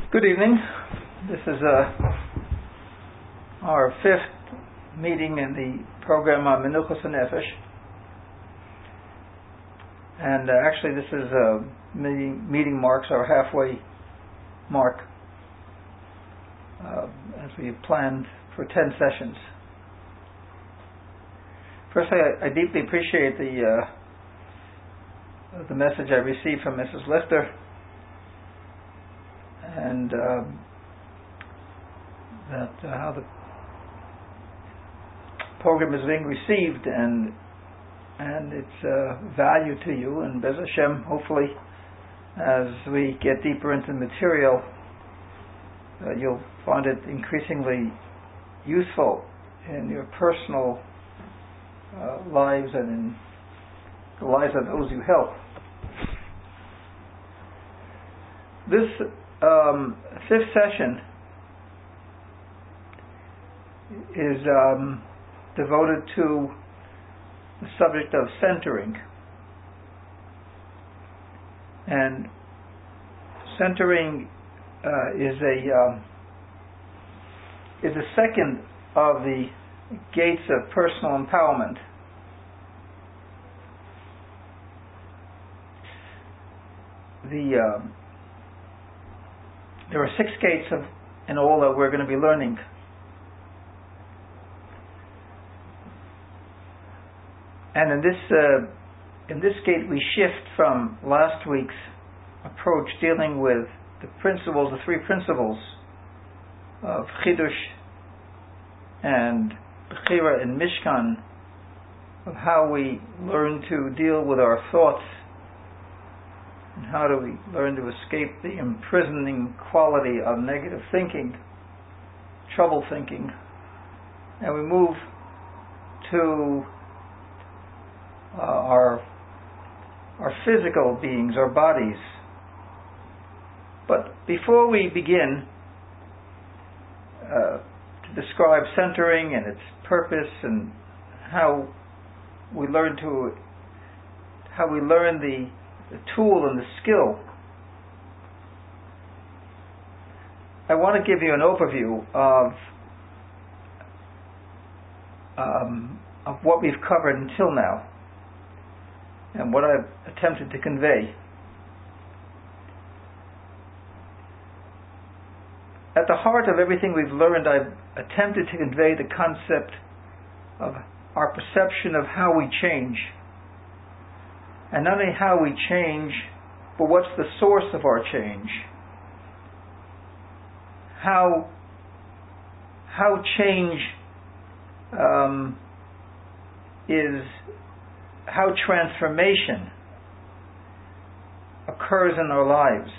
Good evening. This is our fifth meeting in the program on Menuchos HaNefesh. And actually this is meeting marks our halfway mark as we planned for 10 sessions. First, I deeply appreciate the message I received from Mrs. Lichter, and that how the program is being received and its value to you. And Bez Hashem, hopefully, as we get deeper into the material, you'll find it increasingly useful in your personal lives and in the lives of those you help. This fifth session is devoted to the subject of centering. And centering is a second of the gates of personal empowerment. There are 6 gates in all that we're going to be learning. And in this gate we shift from last week's approach dealing with the 3 principles of Chidush and Bechira and Mishkan, of how we learn to deal with our thoughts and how do we learn to escape the imprisoning quality of negative thinking, trouble thinking. And we move to our physical beings, our bodies. But before we begin to describe centering and its purpose and how we learn the tool and the skill, I want to give you an overview of what we've covered until now and what I've attempted to convey. At the heart of everything we've learned, I've attempted to convey the concept of our perception of how we change. And not only how we change, but what's the source of our change. How change how transformation occurs in our lives.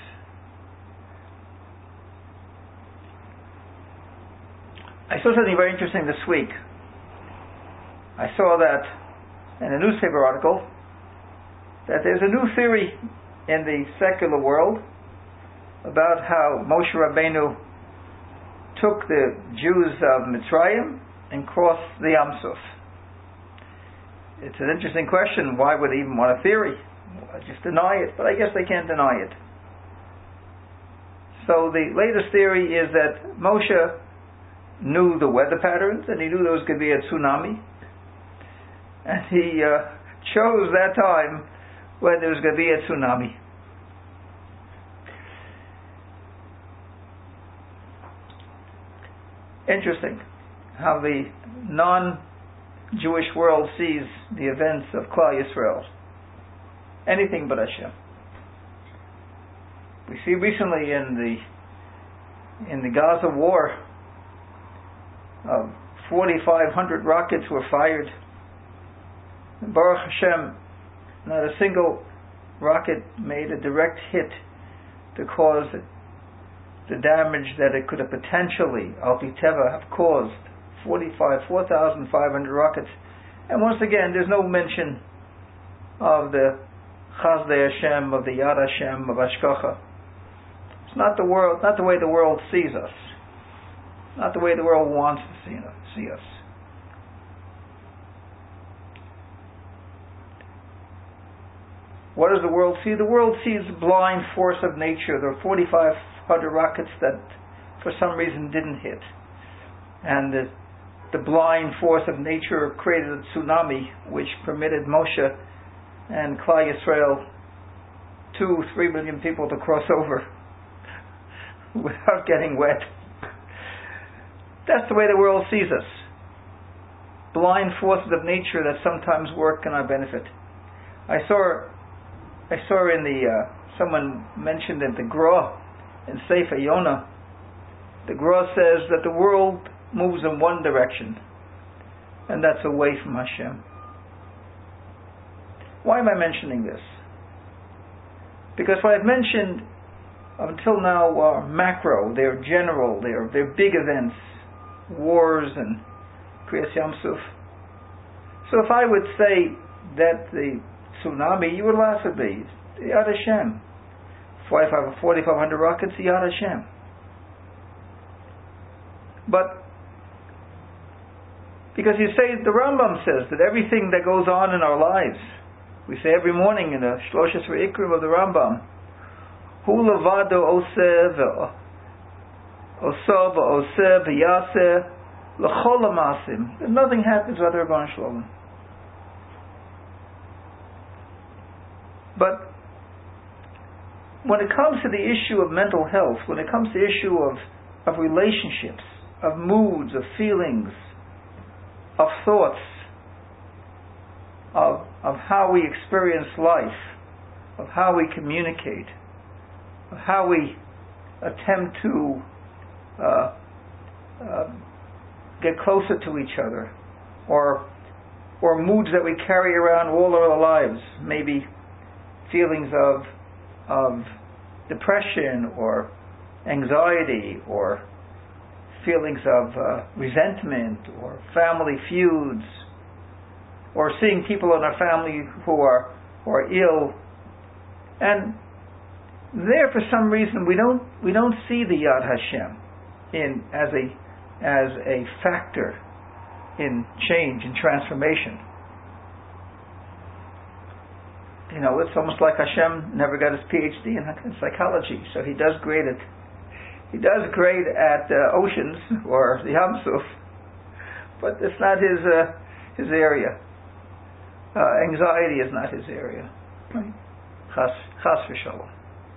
I saw something very interesting this week. I saw that in a newspaper article that there's a new theory in the secular world about how Moshe Rabbeinu took the Jews of Mitzrayim and crossed the Yam Suf. It's an interesting question. Why would they even want a theory? Well, just deny it. But I guess they can't deny it. So the latest theory is that Moshe knew the weather patterns and he knew there was going to be a tsunami. And he chose that time when there was going to be a tsunami. Interesting how the non-Jewish world sees the events of Klal Yisrael. Anything but Hashem. We see recently in the Gaza war, 4,500 rockets were fired. And Baruch Hashem, not a single rocket made a direct hit to cause the damage that it could have potentially, Al Pi Teva, have caused. 4,500 rockets. And once again, there's no mention of the Chazdei Hashem, of the Yad Hashem, of Hashgacha. It's not the way the world sees us. Not the way the world wants to see us. What does the world see? The world sees the blind force of nature. There are 4,500 other rockets that for some reason didn't hit. And the blind force of nature created a tsunami which permitted Moshe and Klal Yisrael, 2-3 million people, to cross over without getting wet. That's the way the world sees us. Blind forces of nature that sometimes work in our benefit. I saw in the someone mentioned in the Gra in Sefer Yonah. The Gra says that the world moves in one direction, and that's away from Hashem. Why am I mentioning this? Because what I've mentioned until now are macro, they're general, they're big events, wars and Kriyas Yam Suf. So if I would say that the tsunami, you would laugh at me. Yad Hashem. 4,500 rockets, Yad Hashem. But because you say, the Rambam says that everything that goes on in our lives, we say every morning in the Shloshes V'Ikrim of the Rambam, Hu levado oseh v'oseh v'yaseh l'chol ha'masim. Nothing happens without the Rebbeinu Shalom. But when it comes to the issue of mental health, when it comes to the issue of relationships, of moods, of feelings, of thoughts, of how we experience life, of how we communicate, of how we attempt to get closer to each other, or moods that we carry around all our lives, maybe feelings of depression or anxiety, or feelings of resentment, or family feuds, or seeing people in our family who are ill, and there for some reason we don't see the Yad Hashem as a factor in change and transformation. You know, it's almost like Hashem never got his PhD in psychology, so he does great at oceans or the Yam Suf, but it's not his area. Anxiety is not his area. Right? Chas v'shalom.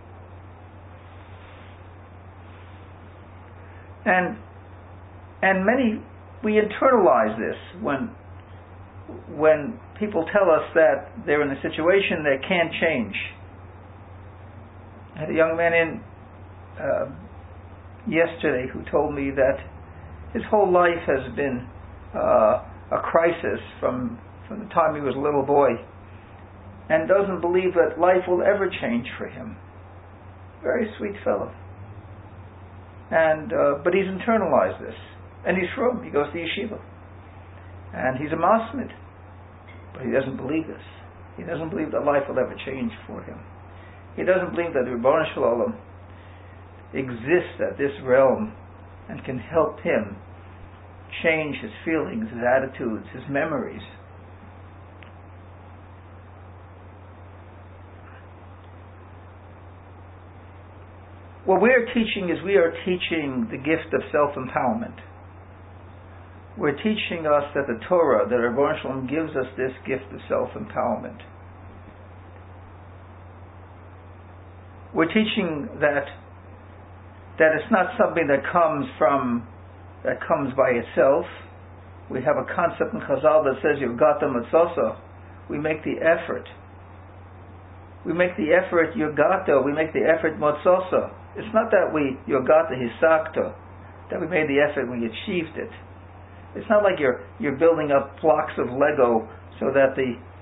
And many, we internalize this when people tell us that they're in a situation they can't change. I had a young man in yesterday who told me that his whole life has been a crisis from the time he was a little boy, and doesn't believe that life will ever change for him. Very sweet fellow. And but he's internalized this, and he's from. He goes to yeshiva, and he's a masmid, but he doesn't believe this. He doesn't believe that life will ever change for him. He doesn't believe that the Rebbeinu Shalom exists at this realm and can help him change his feelings, his attitudes, his memories. What we are teaching is we are teaching the gift of self-empowerment. We're teaching us that the Torah, that Rebbeinu Shalom gives us this gift of self-empowerment. We're teaching that it's not something that comes by itself. We have a concept in Chazal that says Yogata Matzasa. We make the effort. We make the effort Yogata. We make the effort Matzasa. It's not that we Yogata Hisakta, that we made the effort, we achieved it. It's not like you're building up blocks of Lego so that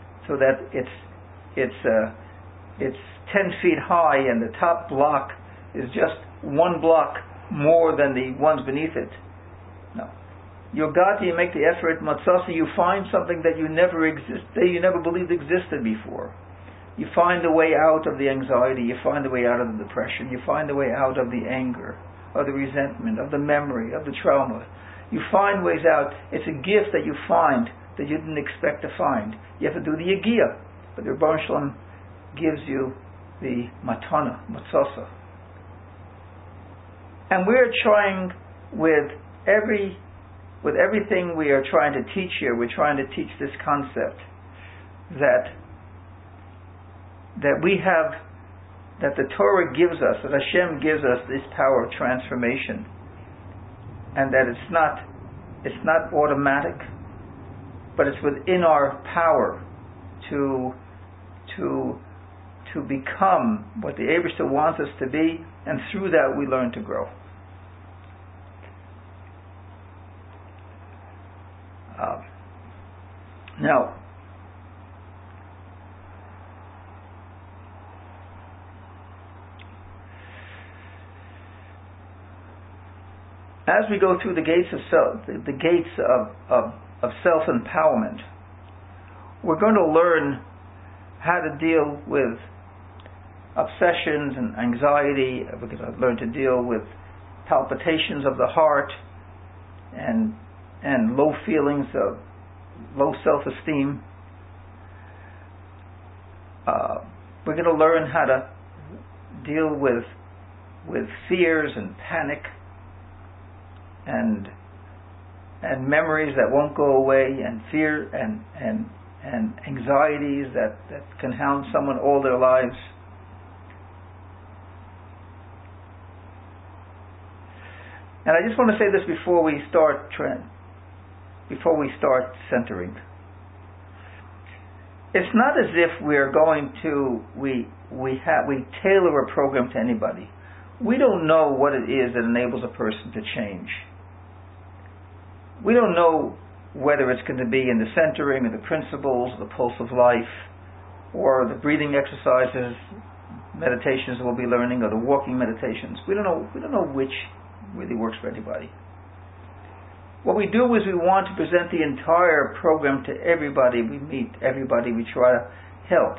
it's 10 feet high and the top block is just one block more than the ones beneath it. No. Yogata, you make the effort. Matzasa, you find something that you never believed existed before. You find a way out of the anxiety, you find a way out of the depression, you find a way out of the anger, of the resentment, of the memory, of the trauma. You find ways out. It's a gift that you find that you didn't expect to find. You have to do the Yagiyah, but the Rebbeinu Shalom gives you the Matana, Matzasa. And we're trying with everything we are trying to teach here, we're trying to teach this concept that the Torah gives us, that Hashem gives us this power of transformation, and that it's not automatic, but it's within our power to become what the Eibishter wants us to be, and through that we learn to grow. Now, as we go through the gates of self-empowerment, we're going to learn how to deal with obsessions and anxiety. We're going to learn to deal with palpitations of the heart and low feelings of low self-esteem. We're going to learn how to deal with fears and panic and memories that won't go away, and fear and anxieties that can hound someone all their lives. And I just want to say this before we start centering. It's not as if we're going to we tailor a program to anybody. We don't know what it is that enables a person to change. We don't know whether it's going to be in the centering or the principles, the pulse of life, or the breathing exercises, meditations we'll be learning, or the walking meditations. We don't know which really works for anybody. What we do is we want to present the entire program to everybody we meet, everybody we try to help.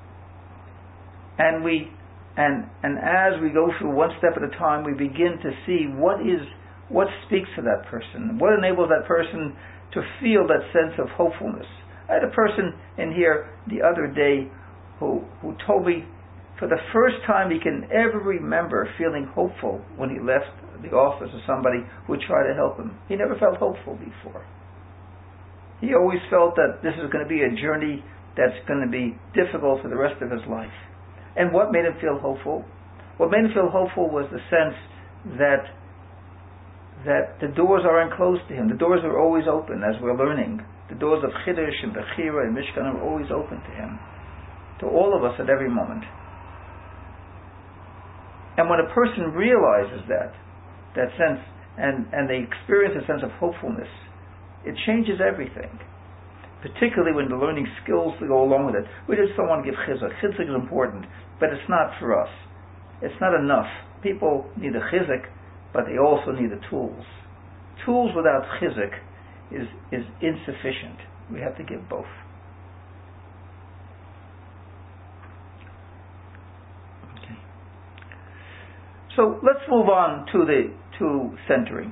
And as we go through one step at a time, we begin to see what speaks to that person, what enables that person to feel that sense of hopefulness. I had a person in here the other day who told me for the first time he can ever remember feeling hopeful when he left the office of somebody who tried to help him. He never felt hopeful before. He always felt that this is going to be a journey that's going to be difficult for the rest of his life. And what made him feel hopeful? What made him feel hopeful was the sense that the doors aren't closed to him. The doors are always open, as we're learning. The doors of Chiddush and Bechira and Mishkan are always open to him, to all of us at every moment. And when a person realizes that sense, and they experience a sense of hopefulness, it changes everything. Particularly when the learning skills that go along with it. We just don't want to give chizuk. Chizuk is important, but it's not for us. It's not enough. People need a chizuk, but they also need the tools. Tools without chizuk is insufficient. We have to give both. Okay. So let's move on to centering.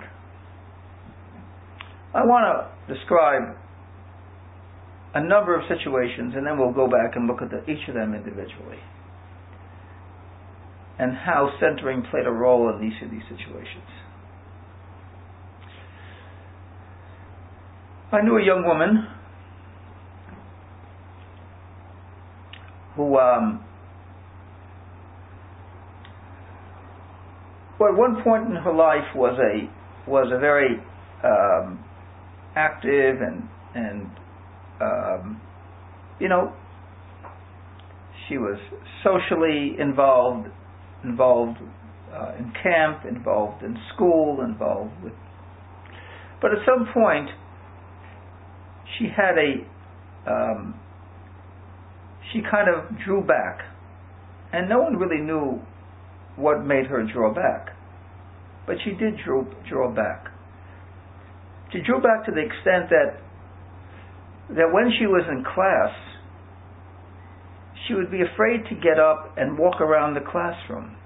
I want to describe a number of situations, and then we'll go back and look at each of them individually, and how centering played a role in each of these situations. I knew a young woman who, at one point in her life was a very active and she was socially involved in camp, involved in school, but at some point she had she kind of drew back, and no one really knew what made her draw back, but she did draw back. She drew back to the extent that when she was in class, she would be afraid to get up and walk around the classroom.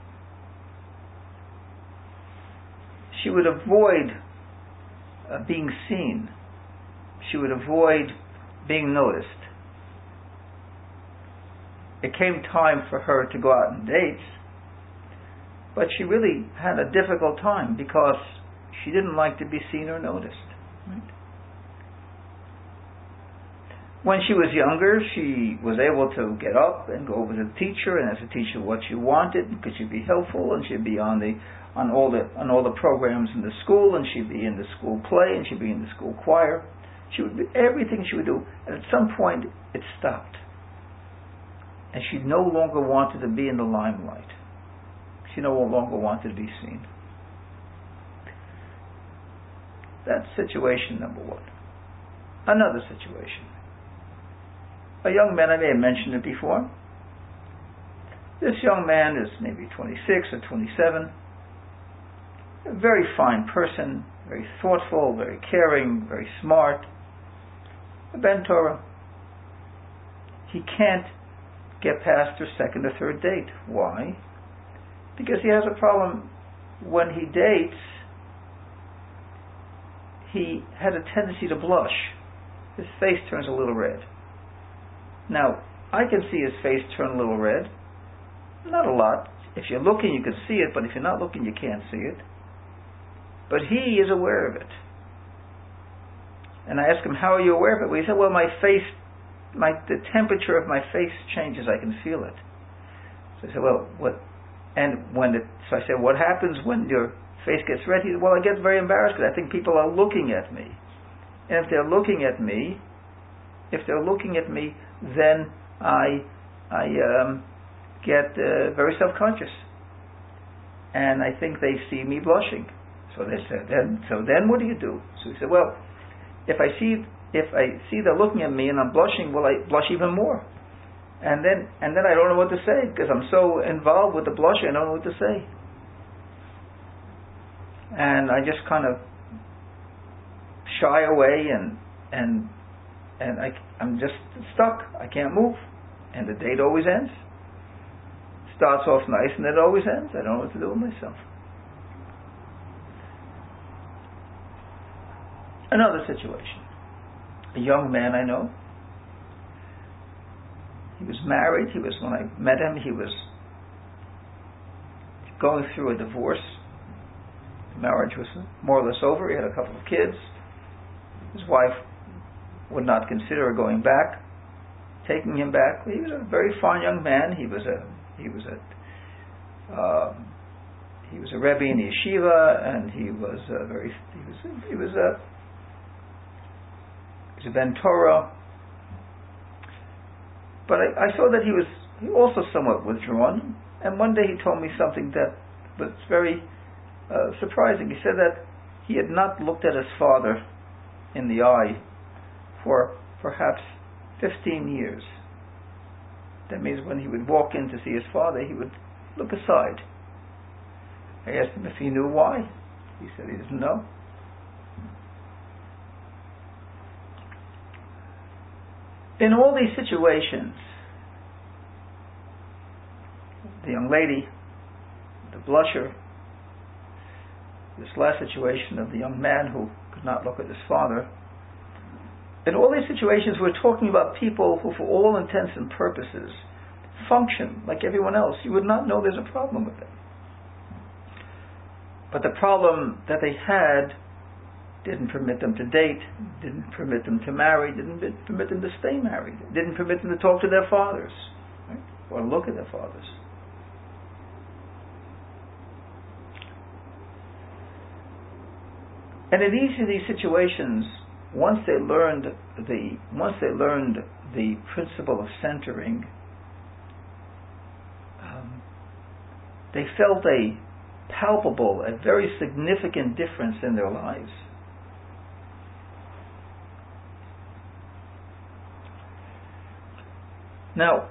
She would avoid being seen. She would avoid being noticed. It came time for her to go out on dates, but she really had a difficult time because she didn't like to be seen or noticed. Right? When she was younger, she was able to get up and go over to the teacher and ask the teacher what she wanted, because she'd be helpful, and she'd be on all the programs in the school, and she'd be in the school play, and she'd be in the school choir. She would be everything she would do, and at some point it stopped, and she no longer wanted to be in the limelight. She no longer wanted to be seen. That's situation number one. Another situation. A young man, I may have mentioned it before. This young man is maybe 26 or 27. A very fine person, very thoughtful, very caring, very smart. A Ben Torah. He can't get past her second or third date. Why? Because he has a problem. When he dates, he has a tendency to blush. His face turns a little red. Now, I can see his face turn a little red. Not a lot. If you're looking, you can see it, but if you're not looking, you can't see it. But he is aware of it. And I ask him, how are you aware of it? Well, he said, well, the temperature of my face changes. I can feel it. So I said, well, what? So I said, what happens when your face gets red? He said, well, I get very embarrassed because I think people are looking at me. And if they're looking at me, then I get very self-conscious, and I think they see me blushing. So they said, then what do you do? So he said, well, if I see they're looking at me and I'm blushing, well, I blush even more, and then I don't know what to say because I'm so involved with the blushing, I don't know what to say, and I just kind of shy away and I'm just stuck. I can't move. And the date always ends. Starts off nice and it always ends. I don't know what to do with myself. Another situation. A young man I know. He was married. When I met him, he was going through a divorce. The marriage was more or less over. He had a couple of kids. His wife would not consider taking him back. He was a very fine young man. He was a rebbe in the yeshiva, and he was a Ben Torah. But I saw that he was also somewhat withdrawn. And one day he told me something that was very surprising. He said that he had not looked at his father in the eye for perhaps 15 years. That means when he would walk in to see his father, he would look aside. I asked him if he knew why. He said he didn't know. In all these situations, the young lady, the blusher, this last situation of the young man who could not look at his father, in all these situations, we're talking about people who, for all intents and purposes, function like everyone else. You would not know there's a problem with them. But the problem that they had didn't permit them to date, didn't permit them to marry, didn't permit them to stay married, didn't permit them to talk to their fathers, right? Or look at their fathers. And in each of these situations, once they learned the principle of centering, they felt a palpable, a very significant difference in their lives. Now,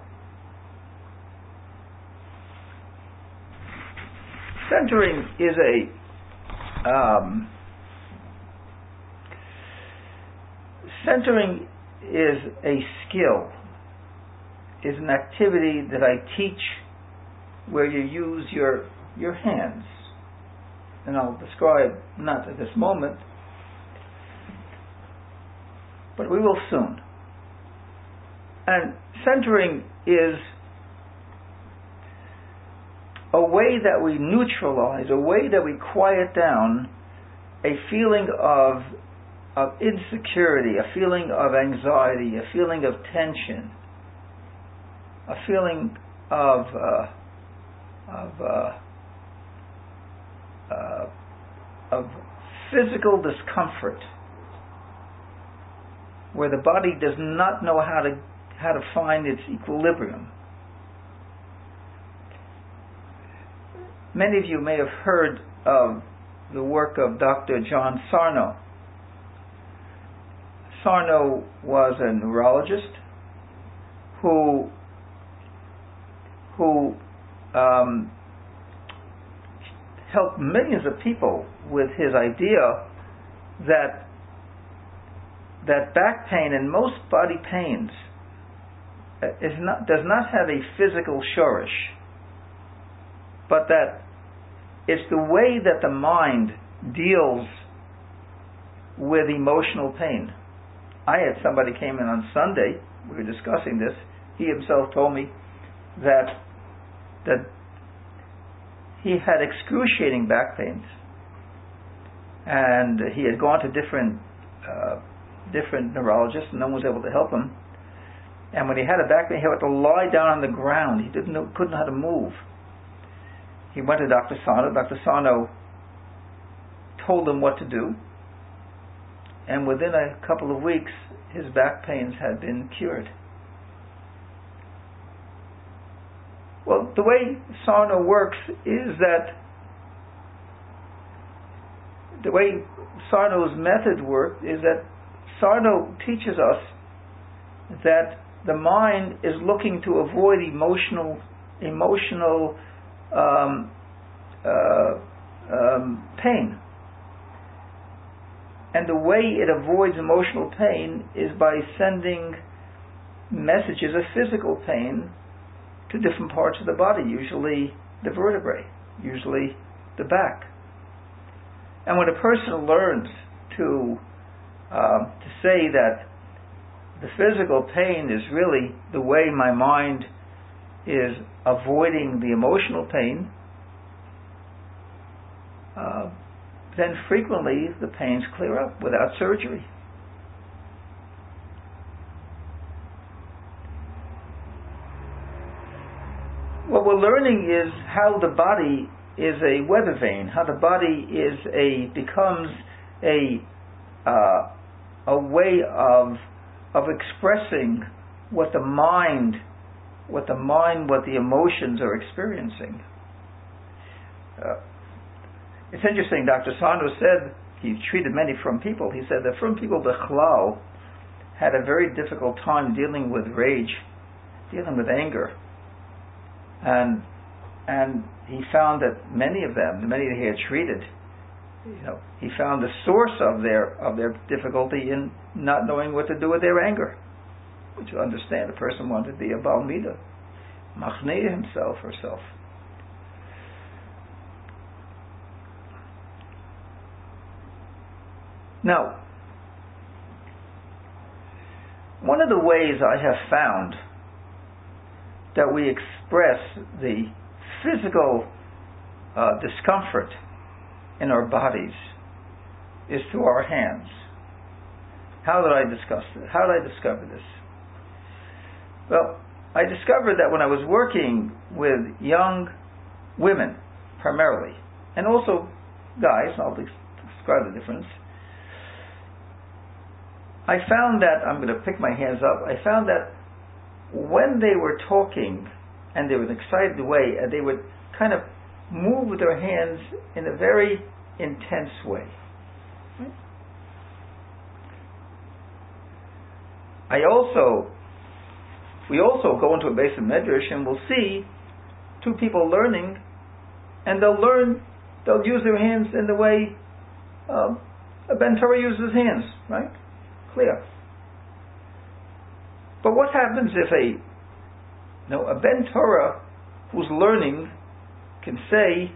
centering is a skill, is an activity that I teach where you use your hands. And I'll describe, not at this moment, but we will soon. And centering is a way that we neutralize, a way that we quiet down a feeling of insecurity, a feeling of anxiety, a feeling of tension, a feeling of physical discomfort, where the body does not know how to find its equilibrium. Many of you may have heard of the work of Dr. John Sarno. Sarno was a neurologist who helped millions of people with his idea that back pain and most body pains does not have a physical shorish, but that it's the way that the mind deals with emotional pain. I had somebody came in on Sunday, we were discussing this, he himself told me that he had excruciating back pains, and he had gone to different neurologists, and no one was able to help him. And when he had a back pain, he had to lie down on the ground. He couldn't know how to move. He went to Dr. Sarno. Dr. Sarno told him what to do, and within a couple of weeks, his back pains had been cured. Well, the way Sarno works is that the way Sarno's method works is that Sarno teaches us that the mind is looking to avoid emotional pain. And the way it avoids emotional pain is by sending messages of physical pain to different parts of the body, usually the vertebrae, usually the back. And when a person learns to say that the physical pain is really the way my mind is avoiding the emotional pain, then frequently the pains clear up without surgery. What we're learning is how the body is a weather vane, how the body becomes a way of expressing what the emotions are experiencing. It's interesting, Dr. Sarno said, he treated many frum people, he said that frum people, Bechlal, had a very difficult time dealing with rage, dealing with anger. And he found that many that he had treated, he found the source of their difficulty in not knowing what to do with their anger. Which you understand, a person wanted to be a Baal Midah, Machnei himself, herself. Now, one of the ways I have found that we express the physical discomfort in our bodies is through our hands. How did I discover this? Well, I discovered that when I was working with young women, primarily, and also guys, I'll describe the difference, I found that, I'm going to pick my hands up, I found that when they were talking and they were in an excited way, they would kind of move with their hands in a very intense way. We also go into a base of Medrash and we'll see two people learning, and they'll use their hands in the way a Ben Torah uses his hands, right? Clear. But what happens if a Ben Torah who's learning can say,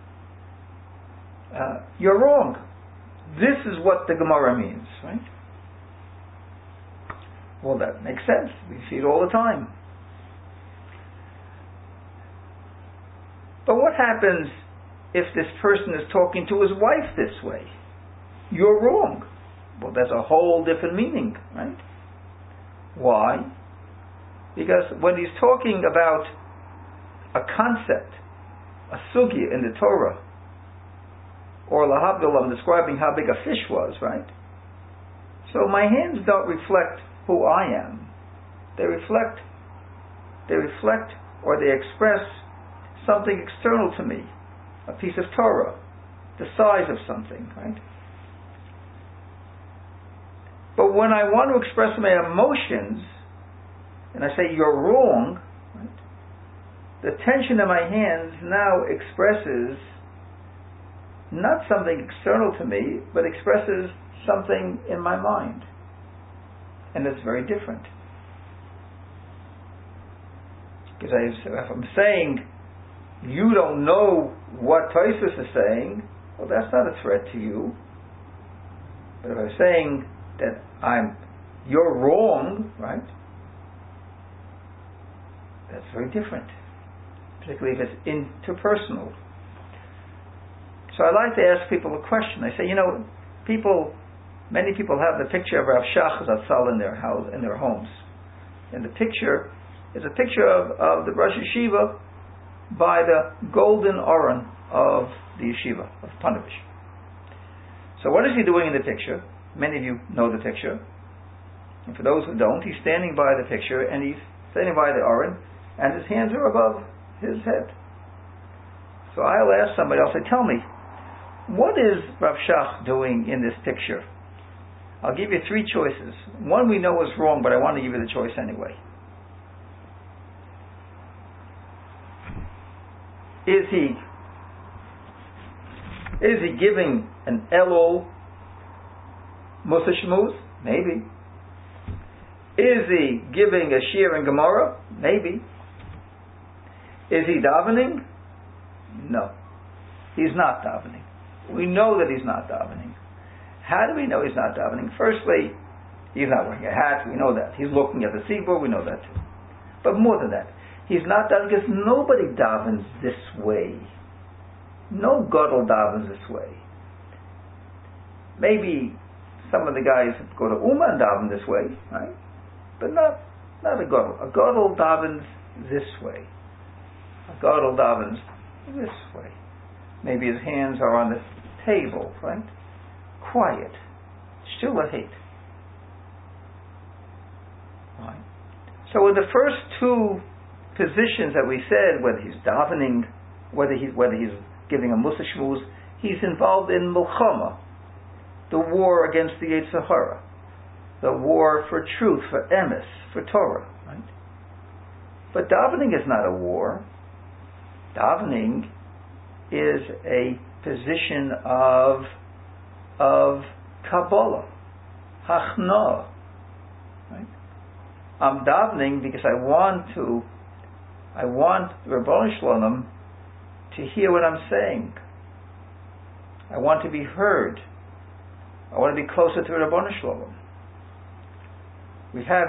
you're wrong. This is what the Gemara means, right? Well, that makes sense. We see it all the time. But what happens if this person is talking to his wife this way? You're wrong. Well, that's a whole different meaning, right? Why? Because when he's talking about a concept, a sugya in the Torah, or lahavdil, describing how big a fish was, right? So my hands don't reflect who I am. They reflect or they express something external to me, a piece of Torah, the size of something, right? But when I want to express my emotions, and I say you're wrong, right? The tension in my hands now expresses not something external to me, but expresses something in my mind. And it's very different. Because if I'm saying, you don't know what Tosfos is saying, well, that's not a threat to you. But if I'm saying that you're wrong, right? That's very different. Particularly if it's interpersonal. So I like to ask people a question. I say, many people have the picture of Rav Shach Zatzal in their house, in their homes. And the picture is a picture of the Rosh Yeshiva by the golden Aron of the Yeshiva of Panovich. So what is he doing in the picture? Many of you know the picture. And for those who don't, he's standing by the picture and he's standing by the Aron and his hands are above his head. So I'll ask somebody, I'll say, tell me, what is Rav Shach doing in this picture? I'll give you three choices. One we know is wrong, but I want to give you the choice anyway. Is he giving an Elul Musa Shmuz? Maybe. Is he giving a Shir in Gemara? Maybe. Is he davening? No. He's not davening. We know that he's not davening. How do we know he's not davening? Firstly, he's not wearing a hat. We know that. He's looking at the seaboard. We know that too. But more than that, he's not davening because nobody davens this way. No gadol davens this way. Maybe some of the guys go to Ummah and daven this way, right? But not a gadol. A gadol davens this way. A gadol davens this way. Maybe his hands are on the table, right? Quiet. Shulahit. Right? So in the first two positions that we said, whether he's davening, whether he's giving a Musa Shmuz, he's involved in Milchama, the war against the Yetzer Hara, the war for truth, for emes, for Torah, right? But davening is not a war. Davening is a position of Kabbalah, Hachna, right? I'm davening because I want the Rebbeinu Shalom to hear what I'm saying. I want to be heard. I want to be closer to Rebbeinu Shalom. We have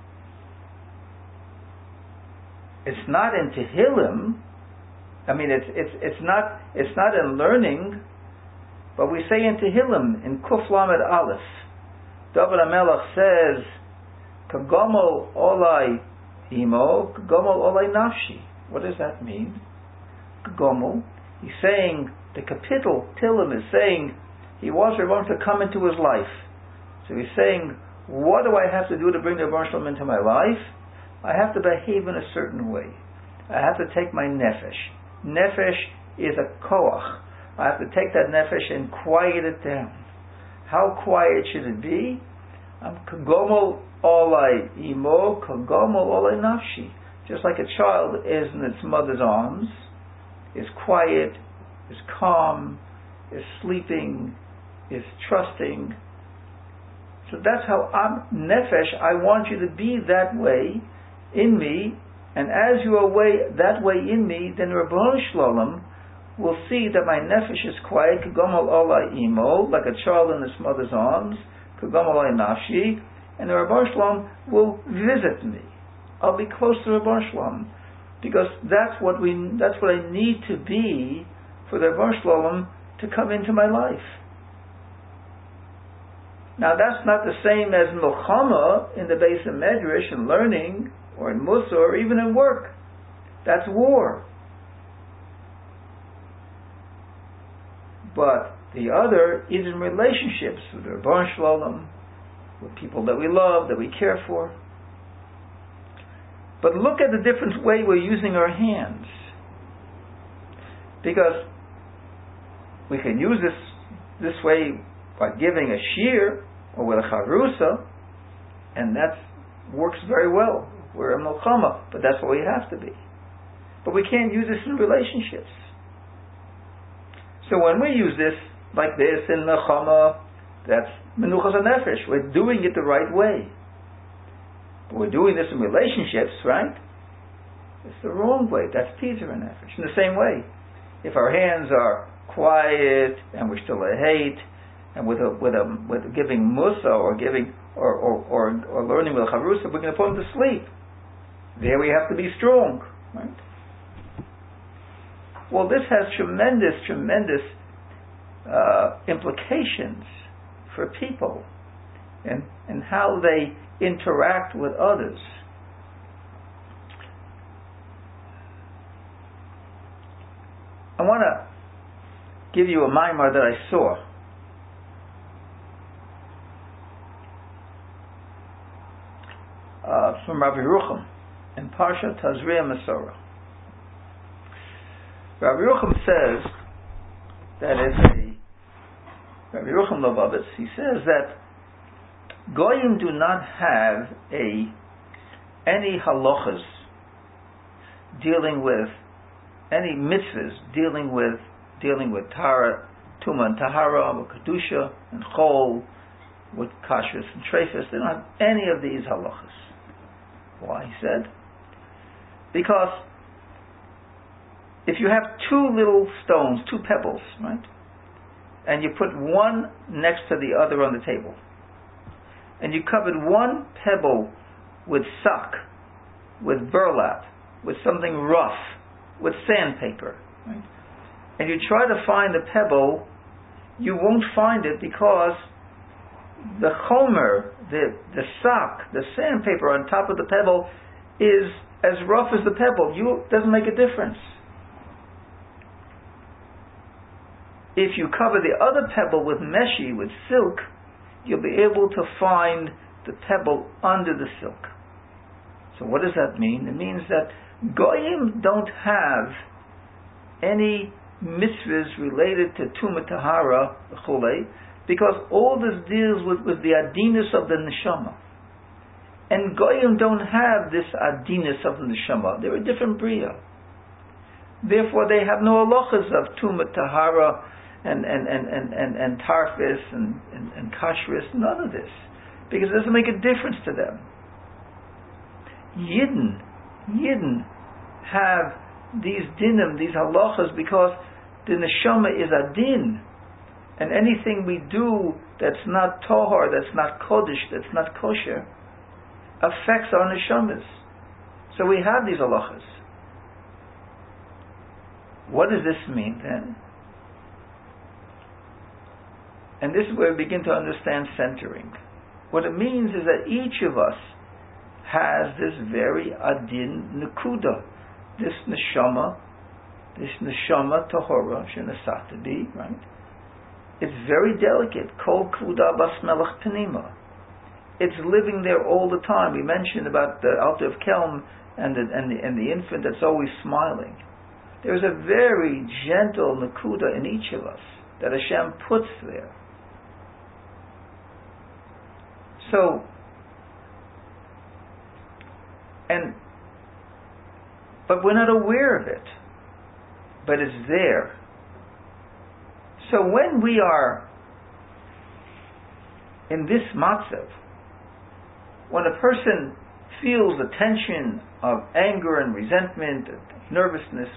it's not in Tehillim. I mean, it's not in learning, but we say in Tehillim, in Kuf Lamed Aleph, David HaMelech says, Kagomol olai imo, kagomol olai nafshi. What does that mean? Kagomol, he's saying, the capital Tehillim is saying, he wants Rebbeinu to come into his life. So he's saying, what do I have to do to bring the Rebbeinu Shalom into my life? I have to behave in a certain way. I have to take my nefesh. Nefesh is a koach. I have to take that nefesh and quiet it down. How quiet should it be? Kagomol olai imo, kagomol olai nafshi. Just like a child is in its mother's arms, is quiet, is calm, is sleeping, is trusting. So that's how I'm nefesh. I want you to be that way in me, and as you are that way in me, then Rebbeinu Shalom will see that my nefesh is quiet, kagomol olai imo, like a child in its mother's arms, kagomol olai nafshi, and the Rebbeinu Shalom will visit me. I'll be close to Rebbeinu Shalom. because that's what I need to be for the Ribono Shel Olam to come into my life. Now that's not the same as milchama in the base of medrash and learning, or in mussar, or even in work. That's war. But the other is in relationships with the Ribono Shel Olam, with people that we love, that we care for. But look at the different way we're using our hands. Because we can use this way by giving a shear or with a charusa, and that works very well. We're a milchama, but that's what we have to be. But we can't use this in relationships. So when we use this like this in milchama, that's menuchas hanefesh. We're doing it the right way. But we're doing this in relationships, right? It's the wrong way. That's teaser hanefesh. In the same way, if our hands are quiet and we're still a hate, and with giving musa or giving or learning with charusa, we're going to put them to sleep. There we have to be strong, right? Well, this has tremendous implications for people and how they interact with others. I want to give you a maimar that I saw. From Rabbi Yerucham in Parsha Tazria Masorah. Rabbi Yerucham says that Rabbi Yerucham Lubavitz, he says that Goyim do not have any halachas dealing with any mitzvahs dealing with Tara, Tuma and Tahara, with Kedusha and Chol, with Kashrus and Treifus. They don't have any of these halachas. Why? He said, because if you have two little stones, two pebbles, right, and you put one next to the other on the table, and you covered one pebble with sock, with burlap, with something rough, with sandpaper, right, and you try to find the pebble, you won't find it because the chomer, the sock, the sandpaper on top of the pebble is as rough as the pebble. It doesn't make a difference. If you cover the other pebble with meshi, with silk, you'll be able to find the pebble under the silk. So what does that mean? It means that Goyim don't have any mitzvahs related to Tumah Tahara, Chulei, because all this deals with the adinus of the neshama. And Goyim don't have this adinus of the neshama. They're a different bria. Therefore they have no halachas of Tumah Tahara and Tarfis and Kashrus, none of this. Because it doesn't make a difference to them. Yidden have these dinim, these halachas, because the neshama is adin. And anything we do that's not tohar, that's not kodesh, that's not kosher, affects our neshamas. So we have these halachas. What does this mean then? And this is where we begin to understand centering. What it means is that each of us has this very adin nekuda, this neshama tahora shenasata bi, right? It's very delicate. Kol kvuda bas melech penima. It's living there all the time. We mentioned about the Alter of Kelm and the infant that's always smiling. There's a very gentle nekuda in each of us that Hashem puts there. So, but we're not aware of it. But it's there. So when we are in this matzav, when a person feels the tension of anger and resentment, nervousness,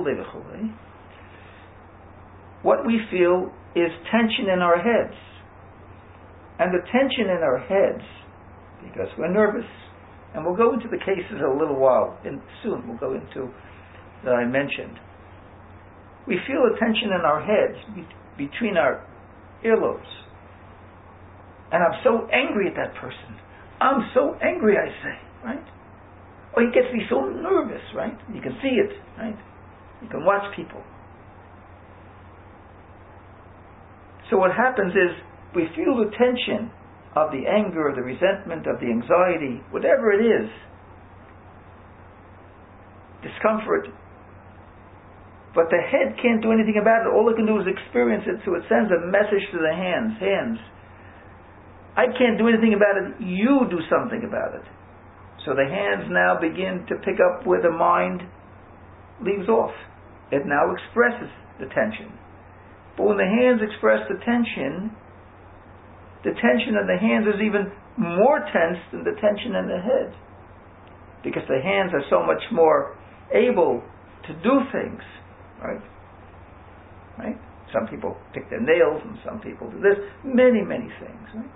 what we feel is tension in our heads. And the tension in our heads, because we're nervous And we'll go into the cases a little while, soon we'll go into that I mentioned. We feel a tension in our heads, between our earlobes. And I'm so angry at that person. I'm so angry, I say, right? Or he gets me so nervous, right? You can see it, right? You can watch people. So what happens is, we feel the tension of the anger, the resentment, of the anxiety, whatever it is, discomfort, but the head can't do anything about it. All it can do is experience it, so it sends a message to the hands. I can't do anything about it, you do something about it. So the hands now begin to pick up where the mind leaves off. It now expresses the tension. But when the hands express the tension in the hands is even more tense than the tension in the head. Because the hands are so much more able to do things. Right? Some people pick their nails and some people do this. Many, many things. Right?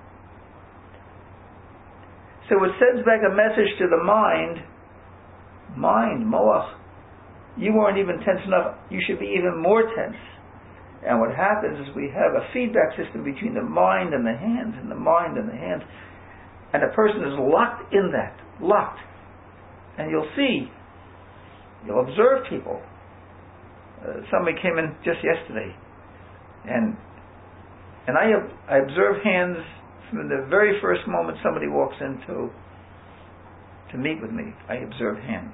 So it sends back a message to the mind, moach, you weren't even tense enough, you should be even more tense. And what happens is we have a feedback system between the mind and the hands, and the mind and the hands. And a person is locked in that. Locked. And you'll observe people. Somebody came in just yesterday. And I observe hands from the very first moment somebody walks in to meet with me. I observe hands.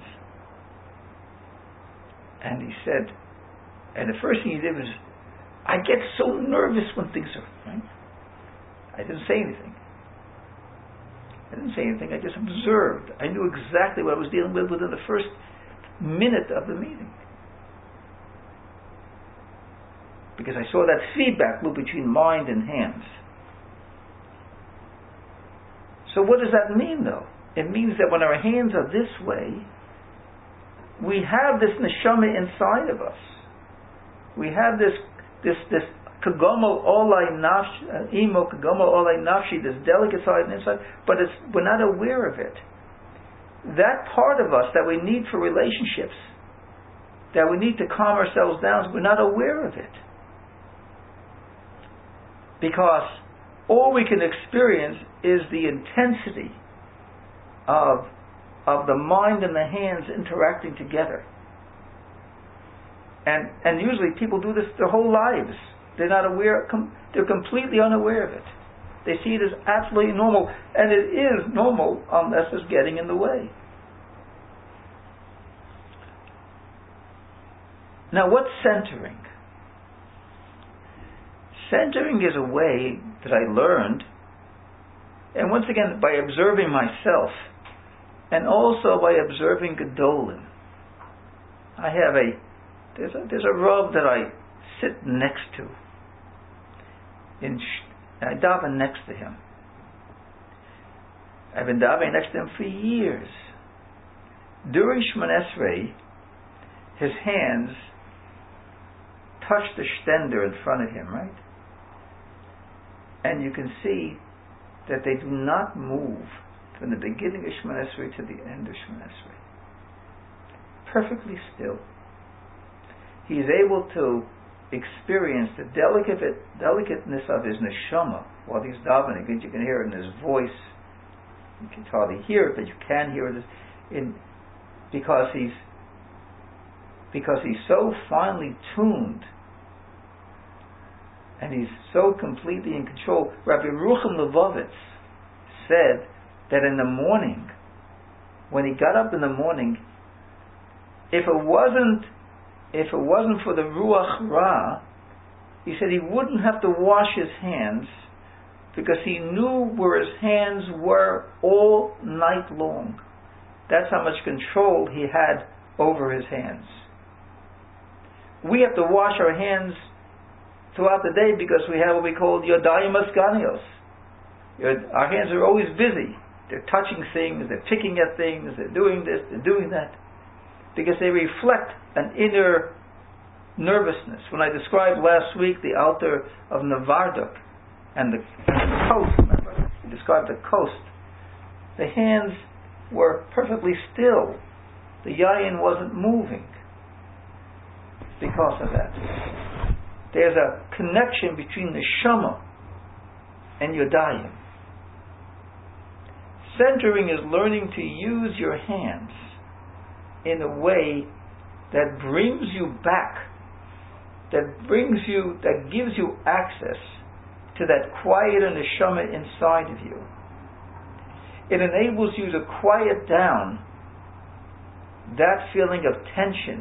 And he said, and the first thing he did was, I get so nervous when things are, right? I didn't say anything. I just observed. I knew exactly what I was dealing with within the first minute of the meeting. Because I saw that feedback loop between mind and hands. So what does that mean, though? It means that when our hands are this way, we have this neshama inside of us. We have this kagomel olai nafshi, imo kagomel olai nafshi, this delicate side and inside, but we're not aware of it. That part of us that we need for relationships, that we need to calm ourselves down, we're not aware of it. Because all we can experience is the intensity of the mind and the hands interacting together. And usually people do this their whole lives. They're not aware, they're completely unaware of it. They see it as absolutely normal, and it is normal unless it's getting in the way. Now, what's centering? Centering is a way that I learned, and once again, by observing myself, and also by observing Gedolim. There's a Rav that I sit next to, and I daven next to him. I've been davening next to him for years. During Shemon Esrei, his hands touch the shtender in front of him, right? And you can see that they do not move from the beginning of Shemon Esrei to the end of Shemon Esrei. Perfectly still. He is able to experience the delicateness of his neshama while he's davening. You can hear it in his voice. You can hardly hear it, but you can hear it because he's so finely tuned and he's so completely in control. Rabbi Rucham Levovitz said that in the morning, when he got up in the morning, if it wasn't for the Ruach Ra, he said he wouldn't have to wash his hands because he knew where his hands were all night long. That's how much control he had over his hands. We have to wash our hands throughout the day because we have what we call Yodayim Asganios. Our hands are always busy. They're touching things, they're picking at things, they're doing this, they're doing that. Because they reflect an inner nervousness. When I described last week the altar of Navarduk and the coast, remember? He described the coast. The hands were perfectly still. The yayin wasn't moving because of that. There's a connection between the shama and your dayim. Centering is learning to use your hands in a way that brings you back, that gives you access to that quiet and neshama inside of you. It enables you to quiet down that feeling of tension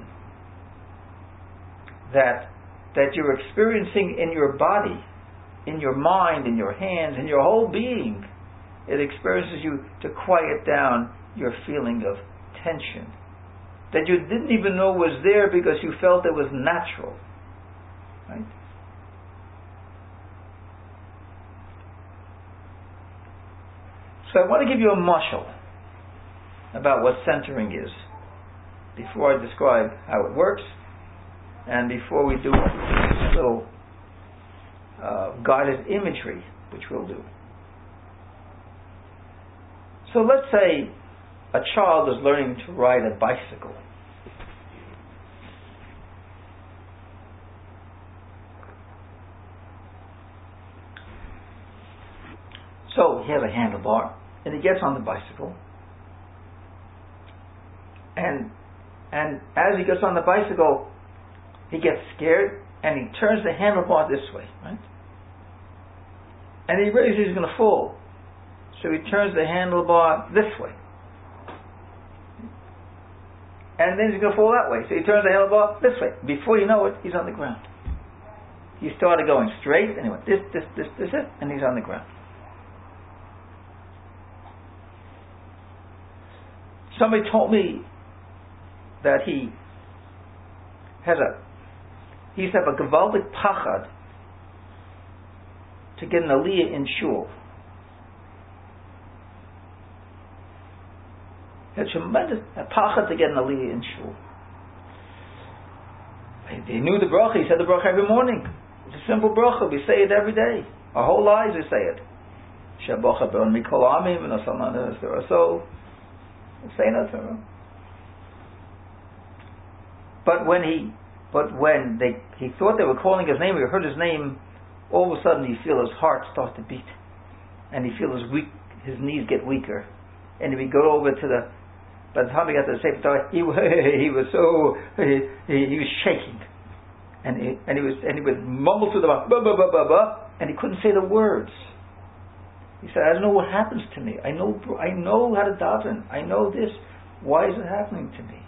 that you're experiencing in your body, in your mind, in your hands, in your whole being. It experiences you to quiet down your feeling of tension that you didn't even know was there because you felt it was natural. Right? So I want to give you a mashal about what centering is before I describe how it works and before we do a little guided imagery, which we'll do. So let's say a child is learning to ride a bicycle. So he has a handlebar, and he gets on the bicycle, and as he gets on the bicycle, he gets scared, and he turns the handlebar this way, right? And he realizes he's going to fall, so he turns the handlebar this way. And then he's going to fall that way, so he turns the handlebar this way. Before you know it, he's on the ground. He started going straight, and he went this, and he's on the ground. Somebody told me that he used to have a gewaldig pachad to get an aliyah in shul. He had tremendous pachad to get an aliyah in shul. He knew the bracha. He said the bracha every morning. It's a simple bracha. We say it every day. Our whole lives we say it. Shabacha ben mikol amim v'nasalman so. Say no Torah. But when he thought they were calling his name, he heard his name, all of a sudden he feel his heart start to beat, and he feel his knees get weaker, and if he go over to by the time he got to the Sefer Torah, he was shaking, and he would mumble to the mouth, and he couldn't say the words. He said, I don't know what happens to me. I know how to daven. I know this. Why is it happening to me?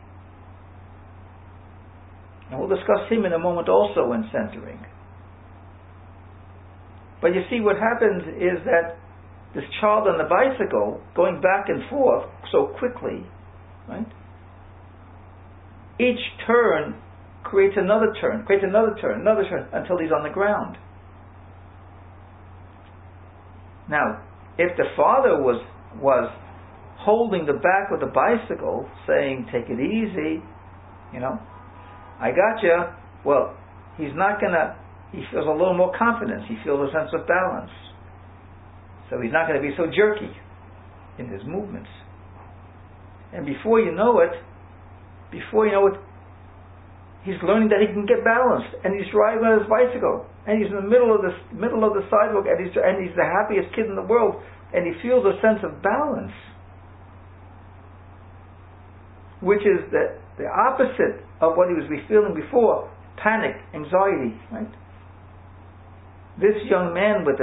And we'll discuss him in a moment also in centering. But you see, what happens is that this child on the bicycle, going back and forth so quickly, right? Each turn creates another turn, until he's on the ground. Now, if the father was holding the back of the bicycle, saying, take it easy, I got you, well, he feels a little more confidence, he feels a sense of balance. So he's not going to be so jerky in his movements. And before you know it, he's learning that he can get balanced, and he's driving on his bicycle, and he's in the middle of the sidewalk, and he's the happiest kid in the world, and he feels a sense of balance, which is the opposite of what he was feeling before: panic, anxiety. Right? This young man with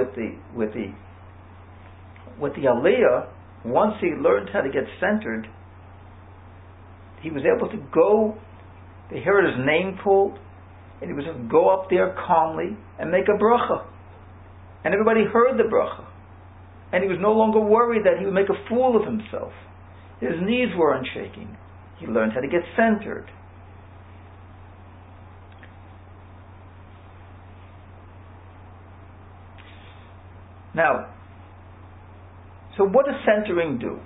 the aliyah, once he learned how to get centered, he was able to go. They heard his name called, and he was able to go up there calmly and make a bracha. And everybody heard the bracha. And he was no longer worried that he would make a fool of himself. His knees weren't shaking. He learned how to get centered. Now, so what does centering do?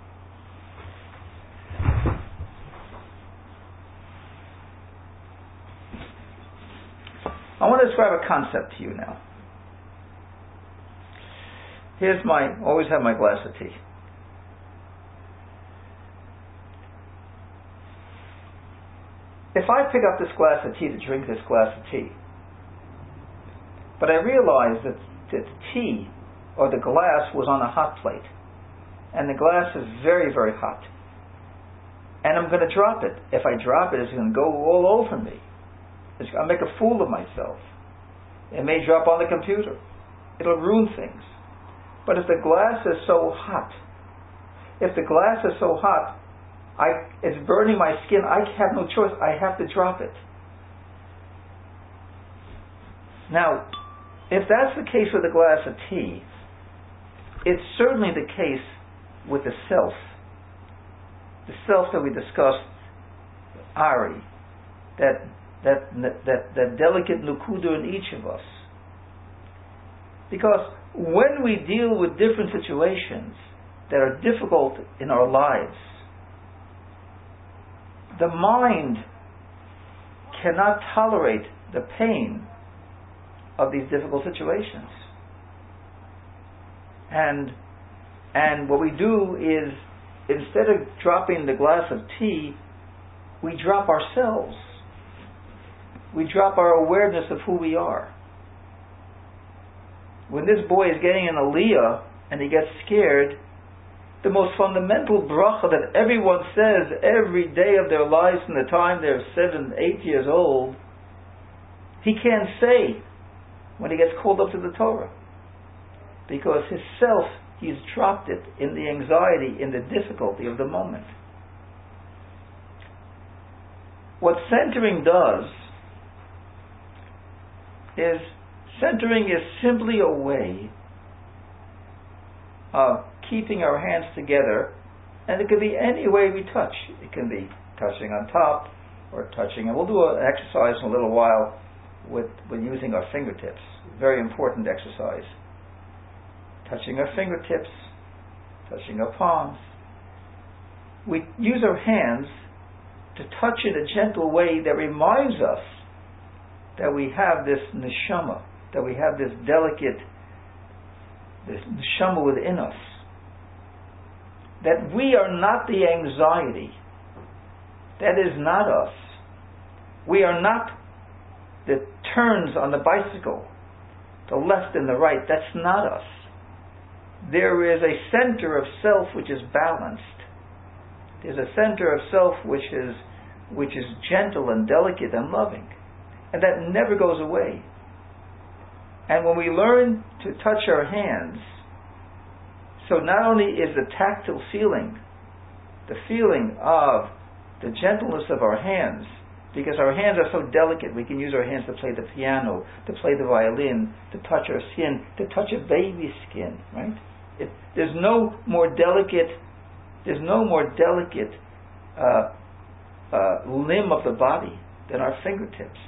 I want to describe a concept to you now. Always have my glass of tea. if I pick up this glass of tea to drink this glass of tea, but I realize that the tea or the glass was on a hot plate, and the glass is very, very hot, and I'm going to drop it. If I drop it, it's going to go all over me. I'll make a fool of myself. It may drop on the computer. It'll ruin things. But if the glass is so hot, it's burning my skin, I have no choice. I have to drop it. Now, if that's the case with a glass of tea, it's certainly the case with the self that we discussed, Ari, that delicate nukuda in each of us. Because when we deal with different situations that are difficult in our lives, the mind cannot tolerate the pain of these difficult situations. And what we do is, instead of dropping the glass of tea, we drop ourselves. We drop our awareness of who we are. When this boy is getting an aliyah and he gets scared, the most fundamental bracha that everyone says every day of their lives from the time they're 7, 8 years old, he can't say when he gets called up to the Torah. Because his self, he's dropped it in the anxiety, in the difficulty of the moment. What centering does is, centering is simply a way of keeping our hands together, and it can be any way we touch. It can be touching on top or touching, and we'll do an exercise in a little while with using our fingertips. Very important exercise. Touching our fingertips, touching our palms. We use our hands to touch in a gentle way that reminds us that we have this neshama, that we have this delicate, this neshama within us. That we are not the anxiety. That is not us. We are not the turns on the bicycle, the left and the right. That's not us. There is a center of self which is balanced. There's a center of self which is gentle and delicate and loving. And that never goes away. And when we learn to touch our hands, so not only is the tactile feeling, the feeling of the gentleness of our hands, because our hands are so delicate, we can use our hands to play the piano, to play the violin, to touch our skin, to touch a baby's skin, right? There's no more delicate limb of the body than our fingertips.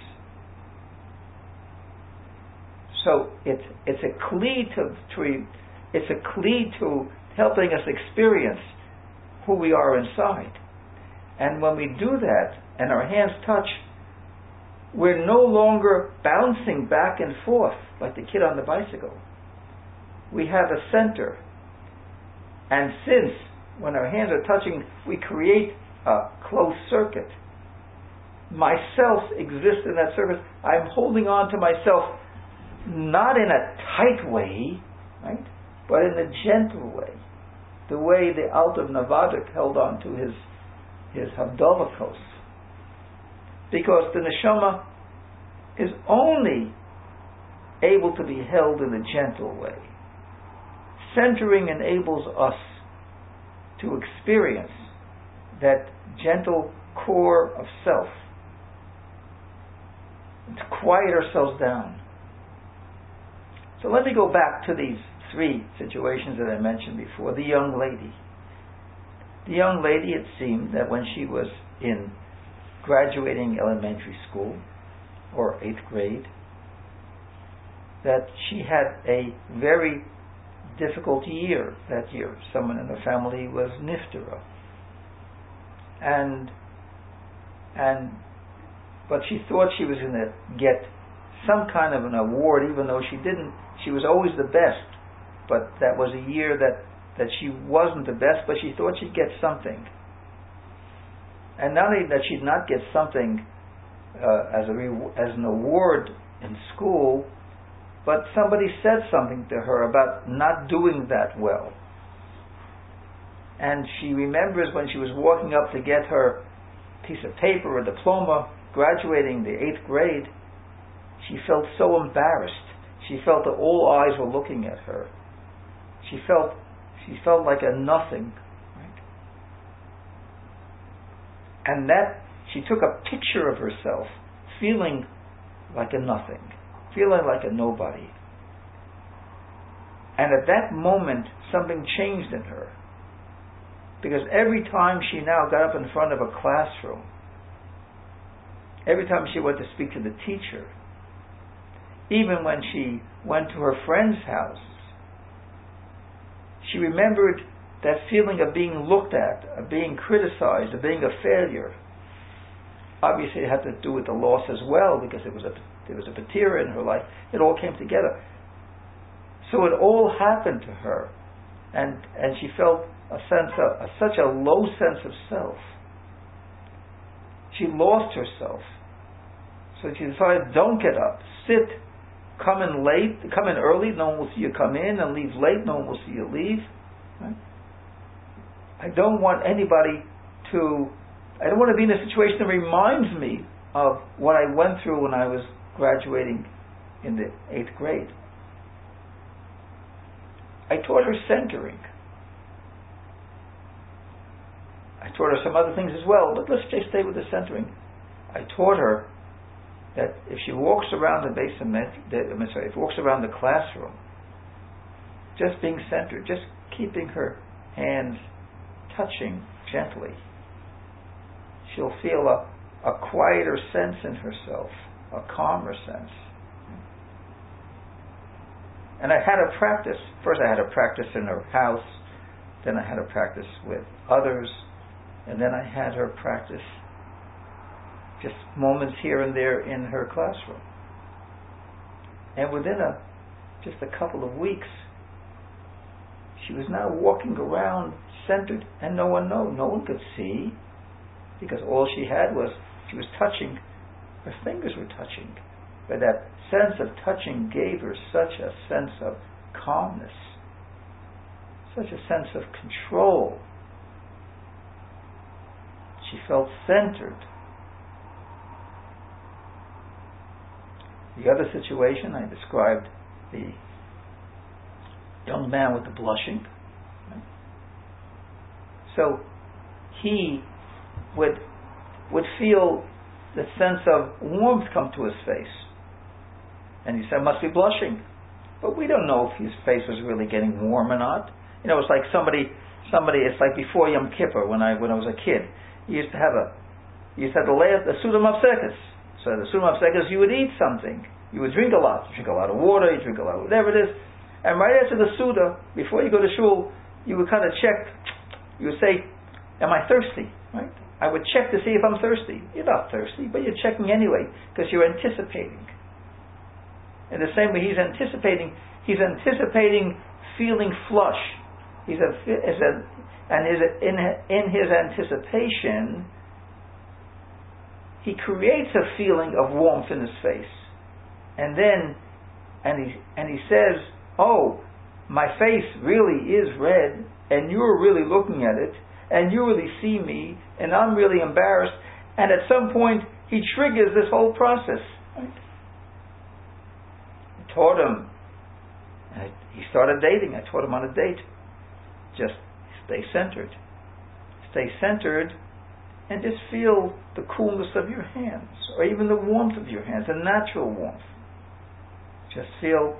So it's a kli to helping us experience who we are inside. And when we do that and our hands touch, we're no longer bouncing back and forth like the kid on the bicycle. We have a center. And since when our hands are touching, we create a closed circuit. Myself exists in that circuit. I'm holding on to myself not in a tight way, right, but in a gentle way. The way the Alter of Novodevik held on to his Havdalah. Because the neshama is only able to be held in a gentle way. Centering enables us to experience that gentle core of self, and to quiet ourselves down. So let me go back to these 3 situations that I mentioned before. The young lady. The young lady, it seemed that when she was in graduating elementary school, or 8th grade, that she had a very difficult year that year. Someone in her family was niftera. But she thought she was going to get some kind of an award, even though she didn't. She was always the best, but that was a year that she wasn't the best, but she thought she'd get something. And not only that she'd not get something as an award in school, but somebody said something to her about not doing that well. And she remembers when she was walking up to get her piece of paper or diploma, graduating the 8th grade, she felt so embarrassed. She felt that all eyes were looking at her. She felt like a nothing. Right? And that she took a picture of herself feeling like a nothing, feeling like a nobody. And at that moment, something changed in her. Because every time she now got up in front of a classroom, every time she went to speak to the teacher, even when she went to her friend's house, she remembered that feeling of being looked at, of being criticized, of being a failure. Obviously it had to do with the loss as well, because there was a patira in her life. It all came together. So it all happened to her, and she felt such a low sense of self. She lost herself. So she decided, don't get up, sit, come in early, no one will see you come in, and leave late, no one will see you leave. Right? I don't want to be in a situation that reminds me of what I went through when I was graduating in the 8th grade. I taught her centering. I taught her some other things as well, but let's just stay with the centering. I taught her that if she walks around if she walks around the classroom, just being centered, just keeping her hands touching gently, she'll feel a quieter sense in herself, a calmer sense. And I had her practice. First I had her practice in her house, then I had her practice with others, and then I had her practice just moments here and there in her classroom. And within just a couple of weeks, she was now walking around centered, and no one could see, because all she was touching, her fingers were touching. But that sense of touching gave her such a sense of calmness, such a sense of control. She felt centered. The other situation I described, the young man with the blushing. So he would feel the sense of warmth come to his face. And he said, must be blushing. But we don't know if his face was really getting warm or not. You know, it's like somebody, it's like before Yom Kippur, when I was a kid, you used to have the Suda Mafsekes. So the Suda Mafsekes, you would eat something. You would drink a lot. You drink a lot of water, you drink a lot of whatever it is. And right after the Suda, before you go to shul, you would kind of check. You would say, am I thirsty? Right? I would check to see if I'm thirsty. You're not thirsty, but you're checking anyway, because you're anticipating. In the same way, he's anticipating feeling flush. In his anticipation, he creates a feeling of warmth in his face, and he says, "Oh, my face really is red, and you're really looking at it, and you really see me, and I'm really embarrassed." And at some point, he triggers this whole process. Right? I taught him. He started dating. I taught him on a date. Just stay centered. Stay centered, and just feel the coolness of your hands, or even the warmth of your hands, a natural warmth. Just feel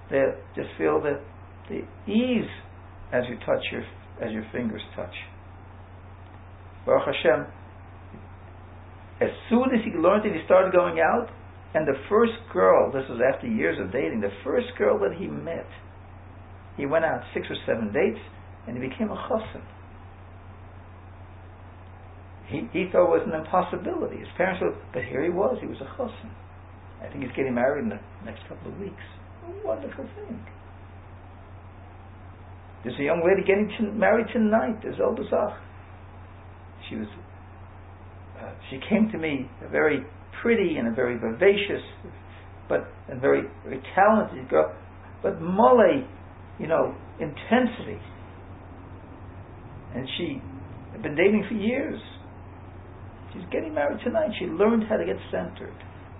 the ease as your fingers touch. Baruch Hashem. As soon as he learned it, he started going out, and the first girl, this was after years of dating, the first girl that he met, he went out 6 or 7 dates, and he became a chassan. He thought it was an impossibility. His parents were, but here he was a chassan. I think he's getting married in the next couple of weeks. A wonderful thing. There's a young lady getting married tonight. There's Obazach. She came to me, a very pretty and a very vivacious, and very, very talented girl, but mole, intensity. And she had been dating for years. She's getting married tonight. She learned how to get centered.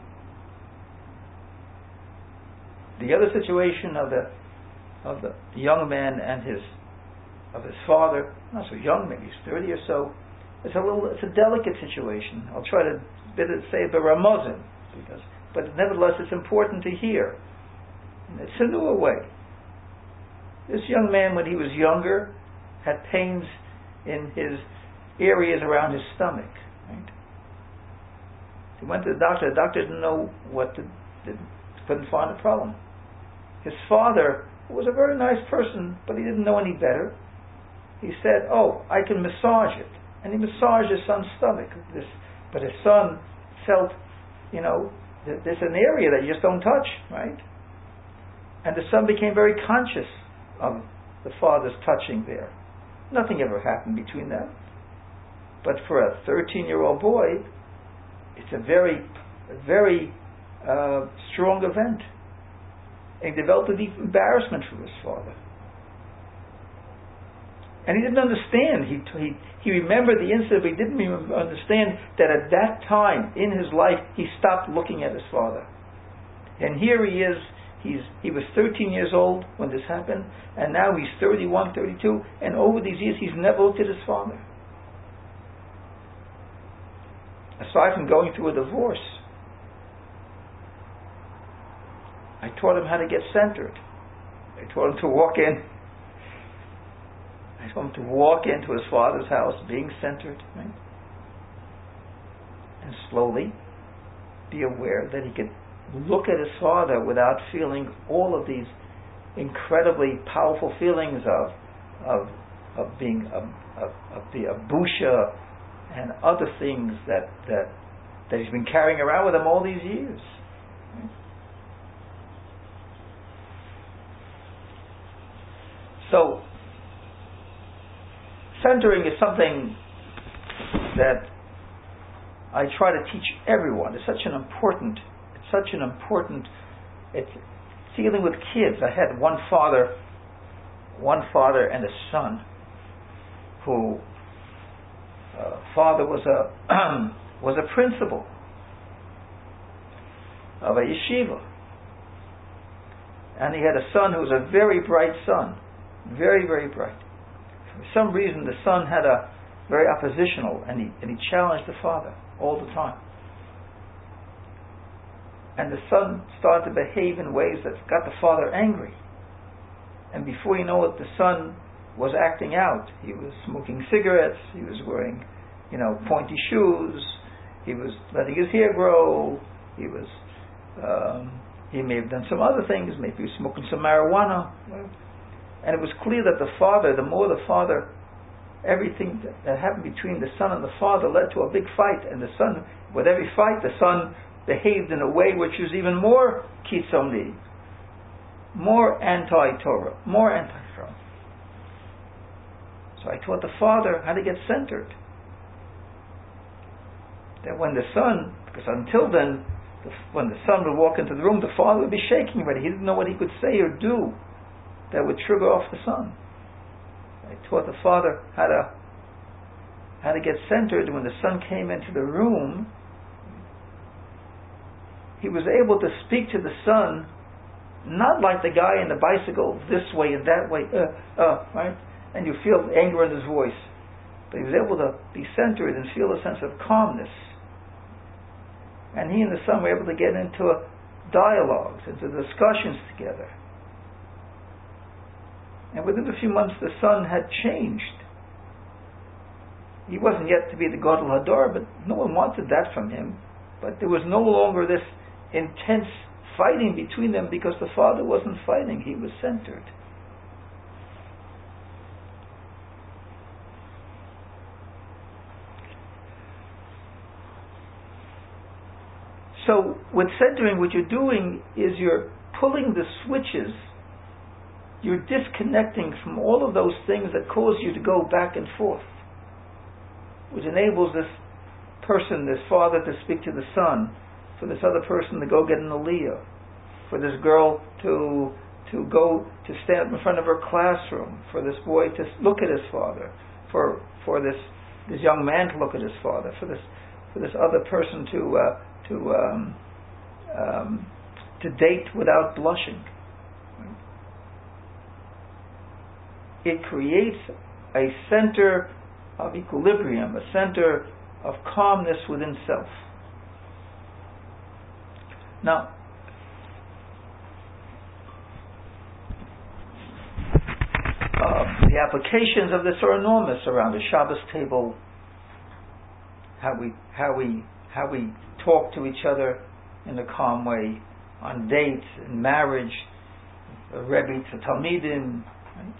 The other situation of the young man and his father, not so young, maybe he's 30 or so, it's a delicate situation. I'll try to say the Ramazan, but nevertheless it's important to hear. It's a newer way. This young man, when he was younger, had pains in his areas around his stomach. Right? He went to the doctor. The doctor didn't know couldn't find a problem. His father was a very nice person, but he didn't know any better. He said, I can massage it. And he massaged his son's stomach. But his son felt, there's an area that you just don't touch, right? And the son became very conscious of the father's touching there. Nothing ever happened between them. But for a 13-year-old boy, it's a very, very strong event. And he developed a deep embarrassment for his father. And he didn't understand. He remembered the incident, but he didn't understand that at that time in his life, he stopped looking at his father. And here he is. He was 13 years old when this happened, and now he's 31, 32, and over these years he's never looked at his father. Aside from going through a divorce, I taught him how to get centered. I taught him to walk into his father's house being centered, right? And slowly be aware that he could look at his father without feeling all of these incredibly powerful feelings of being a busha and other things that he's been carrying around with him all these years. Right? So centering is something that I try to teach everyone. It's such an important. It's dealing with kids. I had one father and a son. Who father was a principal of a yeshiva, and he had a son who was a very bright son, very, very bright. For some reason, the son had a very oppositional, and he challenged the father all the time. And the son started to behave in ways that got the father angry. And before you know it, the son was acting out. He was smoking cigarettes. He was wearing, pointy shoes. He was letting his hair grow. He may have done some other things. Maybe he was smoking some marijuana. And it was clear that everything that happened between the son and the father led to a big fight. And the son, with every fight, the son behaved in a way which was even more kitzoni, more anti-Torah, more anti-Torah. So I taught the father how to get centered. That when the son, because until then, when the son would walk into the room, the father would be shaking already. He didn't know what he could say or do that would trigger off the son. I taught the father how to get centered. When the son came into the room, he was able to speak to the son, not like the guy in the bicycle, this way and that way, right? And you feel anger in his voice. But he was able to be centered and feel a sense of calmness. And he and the son were able to get into dialogues, into discussions together. And within a few months, the son had changed. He wasn't yet to be the Gadol Hador, but no one wanted that from him. But there was no longer this intense fighting between them because the father wasn't fighting, he was centered. So with centering, what you're doing is you're pulling the switches, you're disconnecting from all of those things that cause you to go back and forth, which enables this person, this father, to speak to the son for this other person to go get an aliyah, for this girl to go to stand in front of her classroom, for this boy to look at his father, for this young man to look at his father, for this other person to date without blushing. It creates a center of equilibrium, a center of calmness within self. Now, the applications of this are enormous around a Shabbos table, how we talk to each other in a calm way, on dates, in marriage, a Rebbe to Talmidim. Right?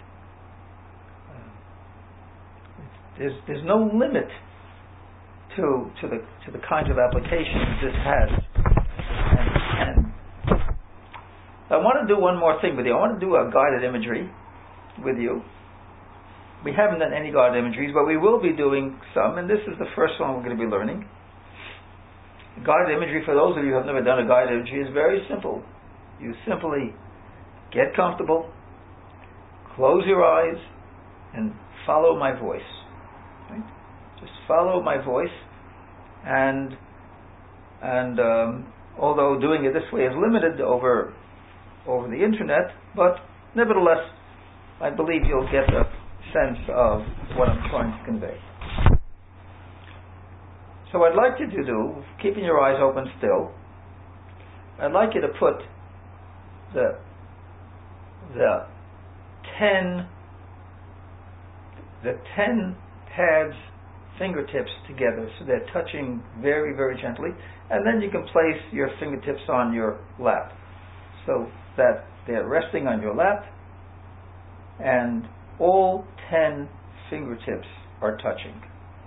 There's no limit to the kinds of applications this has. And I want to do one more thing with you. I want to do a guided imagery with you. We haven't done any guided imageries, but we will be doing some, and this is the first one we're going to be learning. Guided imagery, for those of you who have never done a guided imagery, is very simple. You simply get comfortable, close your eyes, and follow my voice. Right? Just follow my voice, and although doing it this way is limited over the internet, but nevertheless, I believe you'll get a sense of what I'm trying to convey. So what I'd like you to do, keeping your eyes open still, I'd like you to put the 10 pads, fingertips together, so they're touching very, very gently, and then you can place your fingertips on your lap, so that they're resting on your lap, and all 10 fingertips are touching.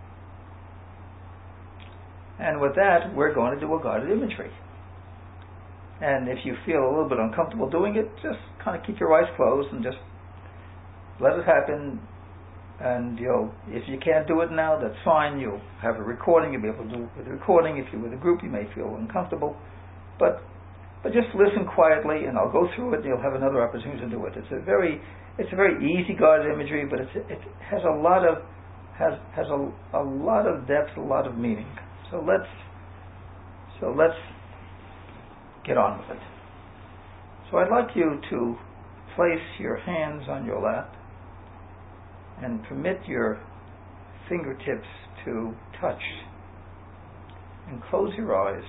And with that, we're going to do a guided imagery. And if you feel a little bit uncomfortable doing it, just kind of keep your eyes closed and just let it happen. And if you can't do it now, that's fine. You'll have a recording. You'll be able to do it with a recording. If you're with a group, you may feel uncomfortable. But just listen quietly, and I'll go through it, and you'll have another opportunity to do it. It's a very easy guided imagery, but it has a lot of depth, a lot of meaning. So let's get on with it. So I'd like you to place your hands on your lap and permit your fingertips to touch, and close your eyes.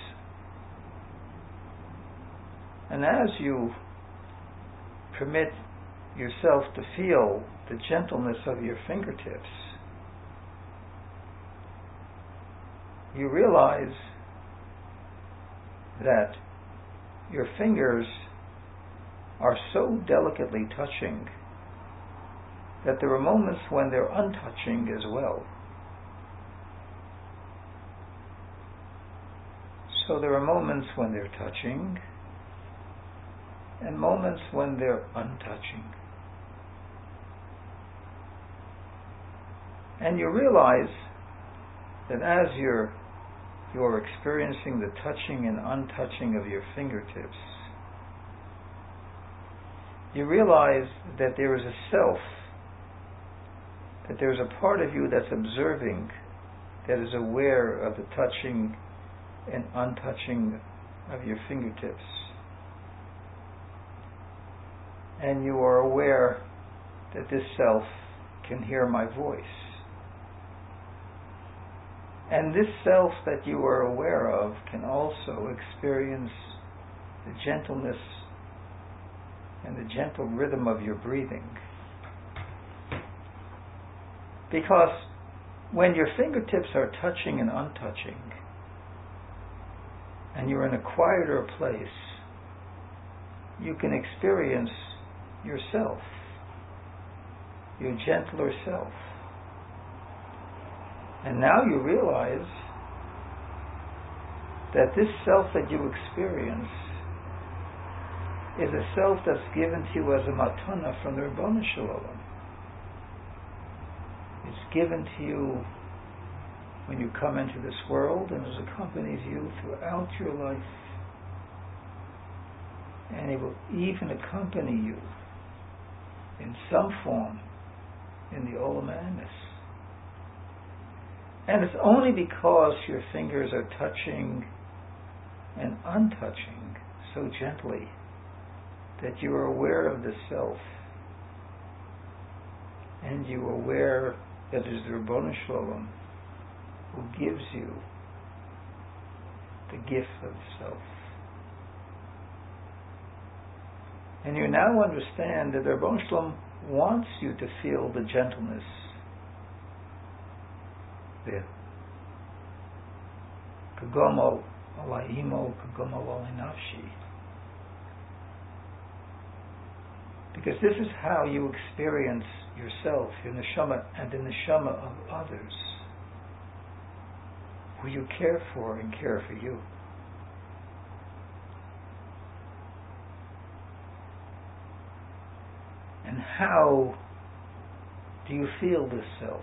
And as you permit yourself to feel the gentleness of your fingertips, you realize that your fingers are so delicately touching that there are moments when they're untouching as well. So there are moments when they're touching and moments when they're untouching. And you realize that as you're experiencing the touching and untouching of your fingertips, you realize that there is a self, that there's a part of you that's observing, that is aware of the touching and untouching of your fingertips. And you are aware that this self can hear my voice. And this self that you are aware of can also experience the gentleness and the gentle rhythm of your breathing. Because when your fingertips are touching and untouching, and you're in a quieter place, you can experience yourself, your gentler self. And now you realize that this self that you experience is a self that's given to you as a matana from the Ribono Shel Olam. It's given to you when you come into this world, and it accompanies you throughout your life. And it will even accompany you in some form in the Olam Anis. And it's only because your fingers are touching and untouching so gently that you are aware of the self, and you are aware that it is the Ribono Shel Olam who gives you the gift of self. And you now understand that the Ribono Shel Olam wants you to feel the gentleness there. Kagomol alai imo, kagomol alai nafshi. Because this is how you experience yourself, your neshama, and the neshama of others, who you care for and care for you. And how do you feel this self?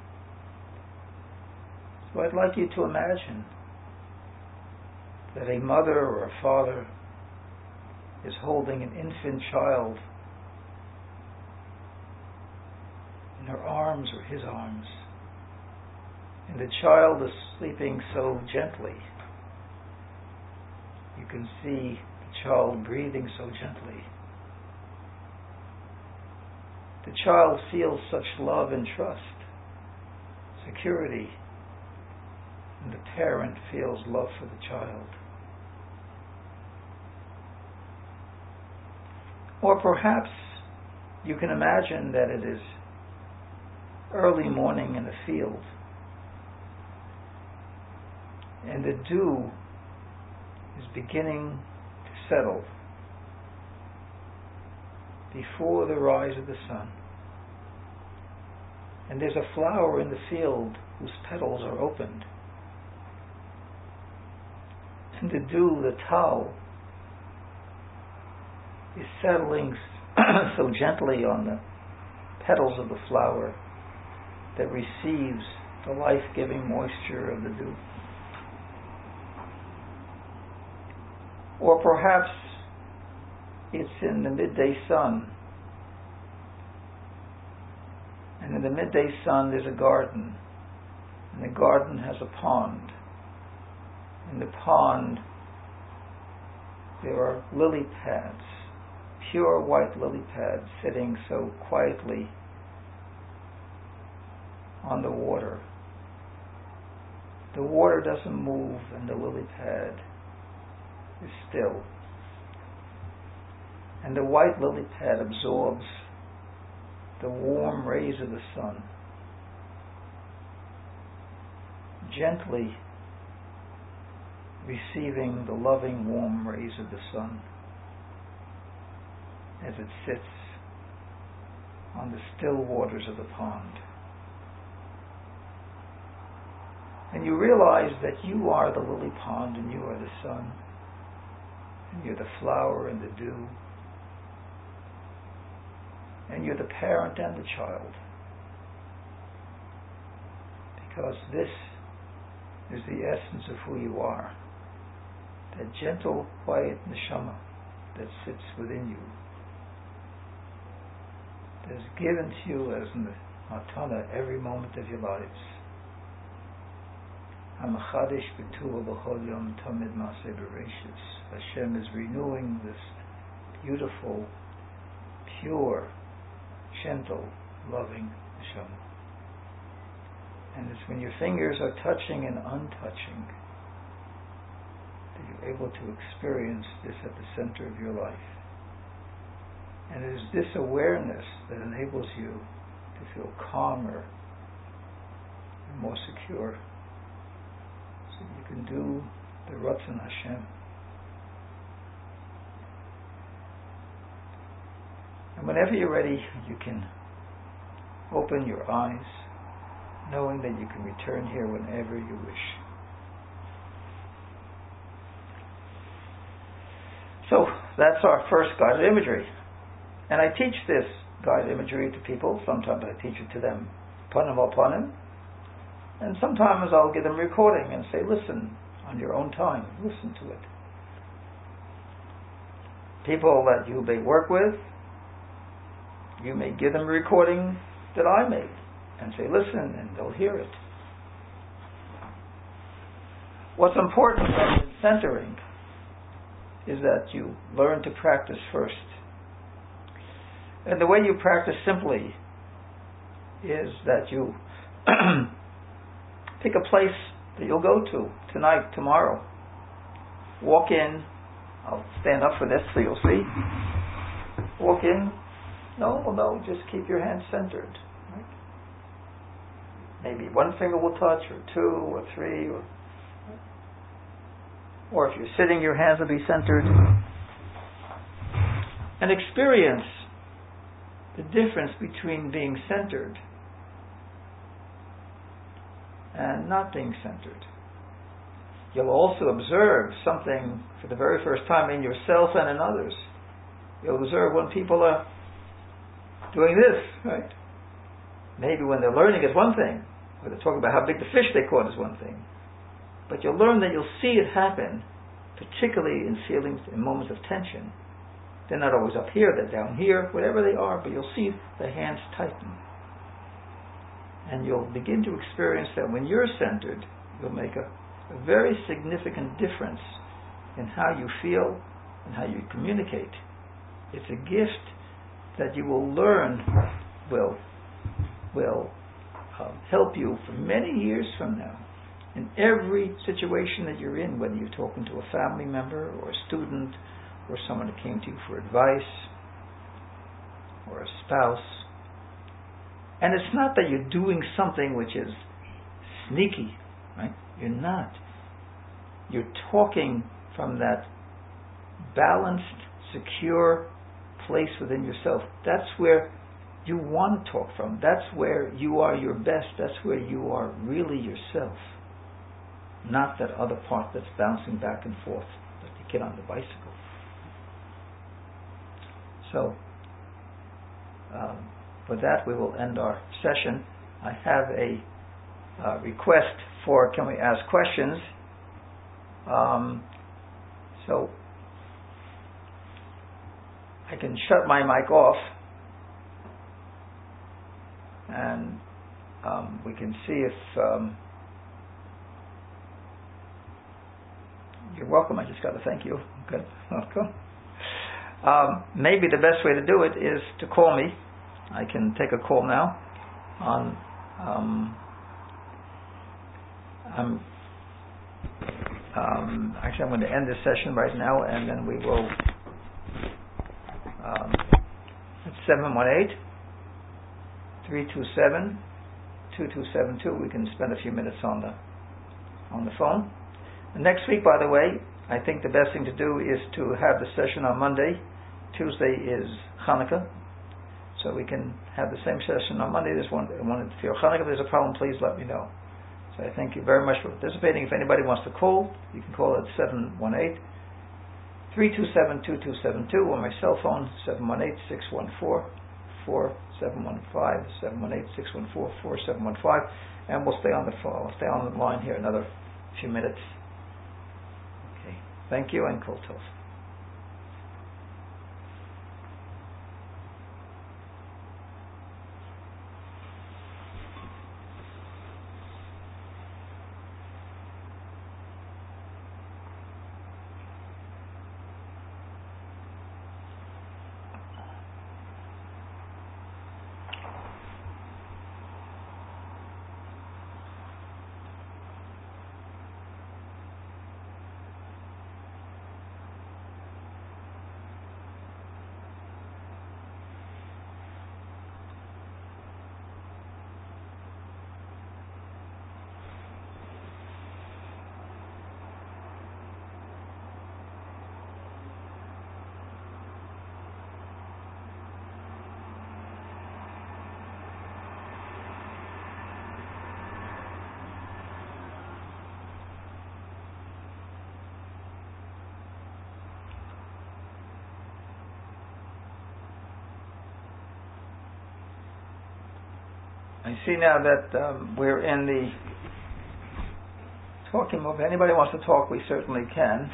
So I'd like you to imagine that a mother or a father is holding an infant child in her arms or his arms, and the child is sleeping so gently. You can see the child breathing so gently. The child feels such love and trust, security, and the parent feels love for the child. Or perhaps you can imagine that it is early morning in the field, and the dew is beginning to settle before the rise of the sun. And there's a flower in the field whose petals are opened. And the dew, the tal, is settling so gently on the petals of the flower that receives the life-giving moisture of the dew. Or perhaps it's in the midday sun, and in the midday sun there's a garden, and the garden has a pond. In the pond there are lily pads, pure white lily pads, sitting so quietly on the water. The water doesn't move, and the lily pad is still. And the white lily pad absorbs the warm rays of the sun, gently receiving the loving warm rays of the sun as it sits on the still waters of the pond. And you realize that you are the lily pond, and you are the sun, and you're the flower and the dew, and you're the parent and the child. Because this is the essence of who you are. That gentle, quiet neshama that sits within you, that is given to you as matana every moment of your lives. HaMachadish b'tuah b'chol yom tamid maseh bereshis. Hashem is renewing this beautiful, pure, gentle, loving neshama. And it's when your fingers are touching and untouching that you're able to experience this at the center of your life. And it is this awareness that enables you to feel calmer and more secure, so you can do the Ratzon Hashem. And whenever you're ready, you can open your eyes, knowing that you can return here whenever you wish. So that's our first guided imagery. And I teach this guided imagery to people. Sometimes I teach it to them panim al panim, And sometimes I'll give them a recording and say, listen, on your own time, listen to it. People that you may work with, you may give them a recording that I made and say, listen, and they'll hear it. What's important in centering is that you learn to practice first. And the way you practice simply is that you pick a place that you'll go to tonight, tomorrow. Walk in. I'll stand up for this so you'll see. Walk in. No, just keep your hands centered. Right? Maybe one finger will touch, or two, or three, or if you're sitting, your hands will be centered. And experience the difference between being centered and not being centered. You'll also observe something for the very first time in yourself and in others. You'll observe when people are doing this, right? Maybe when they're learning is one thing, or they're talking about how big the fish they caught is one thing. But you'll learn that you'll see it happen, particularly in feelings, in moments of tension. They're not always up here, they're down here, whatever they are, but you'll see the hands tighten. And you'll begin to experience that when you're centered, you'll make a very significant difference in how you feel and how you communicate. It's a gift that you will learn will help you for many years from now. In every situation that you're in, whether you're talking to a family member or a student or someone who came to you for advice or a spouse. And it's not that you're doing something which is sneaky, right? You're not. You're talking from that balanced, secure place within yourself. That's where you want to talk from. That's where you are your best. That's where you are really yourself. Not that other part that's bouncing back and forth, like the kid on the bicycle. So, with that, we will end our session. I have a request for, can we ask questions? So, I can shut my mic off, and we can see if you're welcome. I just got to thank you. Good. Welcome. Maybe the best way to do it is to call me. I can take a call now on actually I'm going to end this session right now, and then we will it's 718-327-2272. We can spend a few minutes on the phone. And next week, by the way, I think the best thing to do is to have the session on Monday. Tuesday is Hanukkah, so we can have the same session on Monday. There's one for Hanukkah. If there's a problem, please let me know. So I thank you very much for participating. If anybody wants to call, you can call at 718-327-2272, or my cell phone, 718-614-4715, 718-614-4715, and we'll stay on the phone. I'll stay on the line here another few minutes. Okay. Thank you, and Kol Tov. I see now that we're in the talking over. If anybody wants to talk, we certainly can.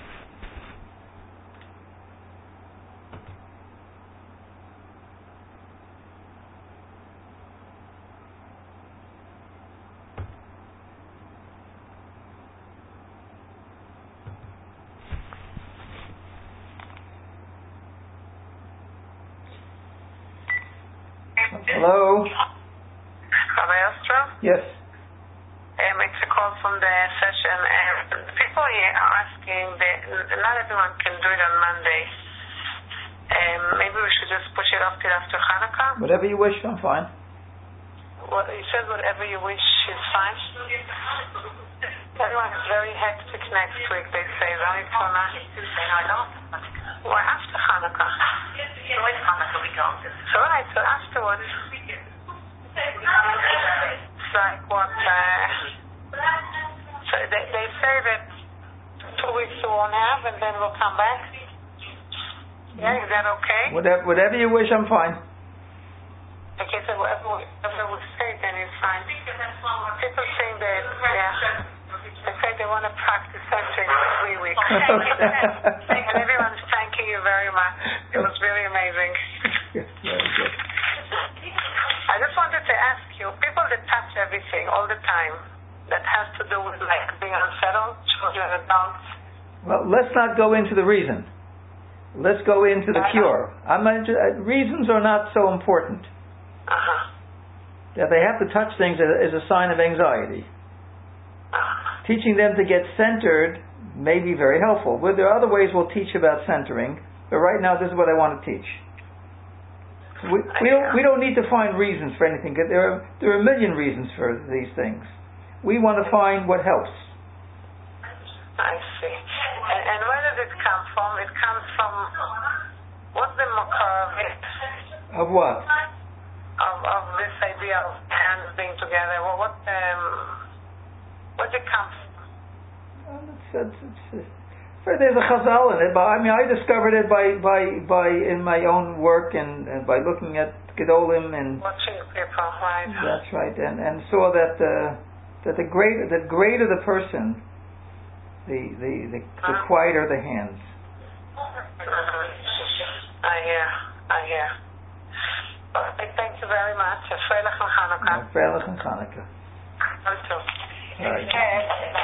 Hello? Rabbi Ostro? Yes. It's a call from the session, and people here are asking that not everyone can do it on Monday. Maybe we should just push it off till after Hanukkah? Whatever you wish, I'm fine. Well, you said whatever you wish is fine. Everyone is very hectic next week, they say, right? So now, well, after Hanukkah. So when Hanukkah we go? So right, so afterwards. It's like what, so they say that 2 weeks we won't have and then we'll come back. Yeah, is that okay? Whatever you wish, I'm fine. Okay, so whatever we say then is fine. People saying that, they say they want to practice something every week. And everyone's thanking you very much. It was really amazing. Yes, very good. I just wanted to ask you, people that touch everything all the time, that has to do with like being unsettled, children, adults. Well, let's not go into the reason. Let's go into the cure. Reasons are not so important. That they have to touch things is a sign of anxiety. Teaching them to get centered may be very helpful. Well, there are other ways we'll teach about centering, but right now this is what I want to teach. We don't need to find reasons for anything. There are a million reasons for these things. We want to find what helps. I see. And where does it come from? It comes from, what's the makar of it? Of what? Of this idea of hands being together. Well, what's it come from? There's a chazal in it, but I discovered it by in my own work and by looking at Gedolim and watching people, right? That's right, and saw that the greater the person, the quieter the hands. I hear. Well, thank you very much. Freilich and Hanukkah. Freilich and Hanukkah. You too. All right.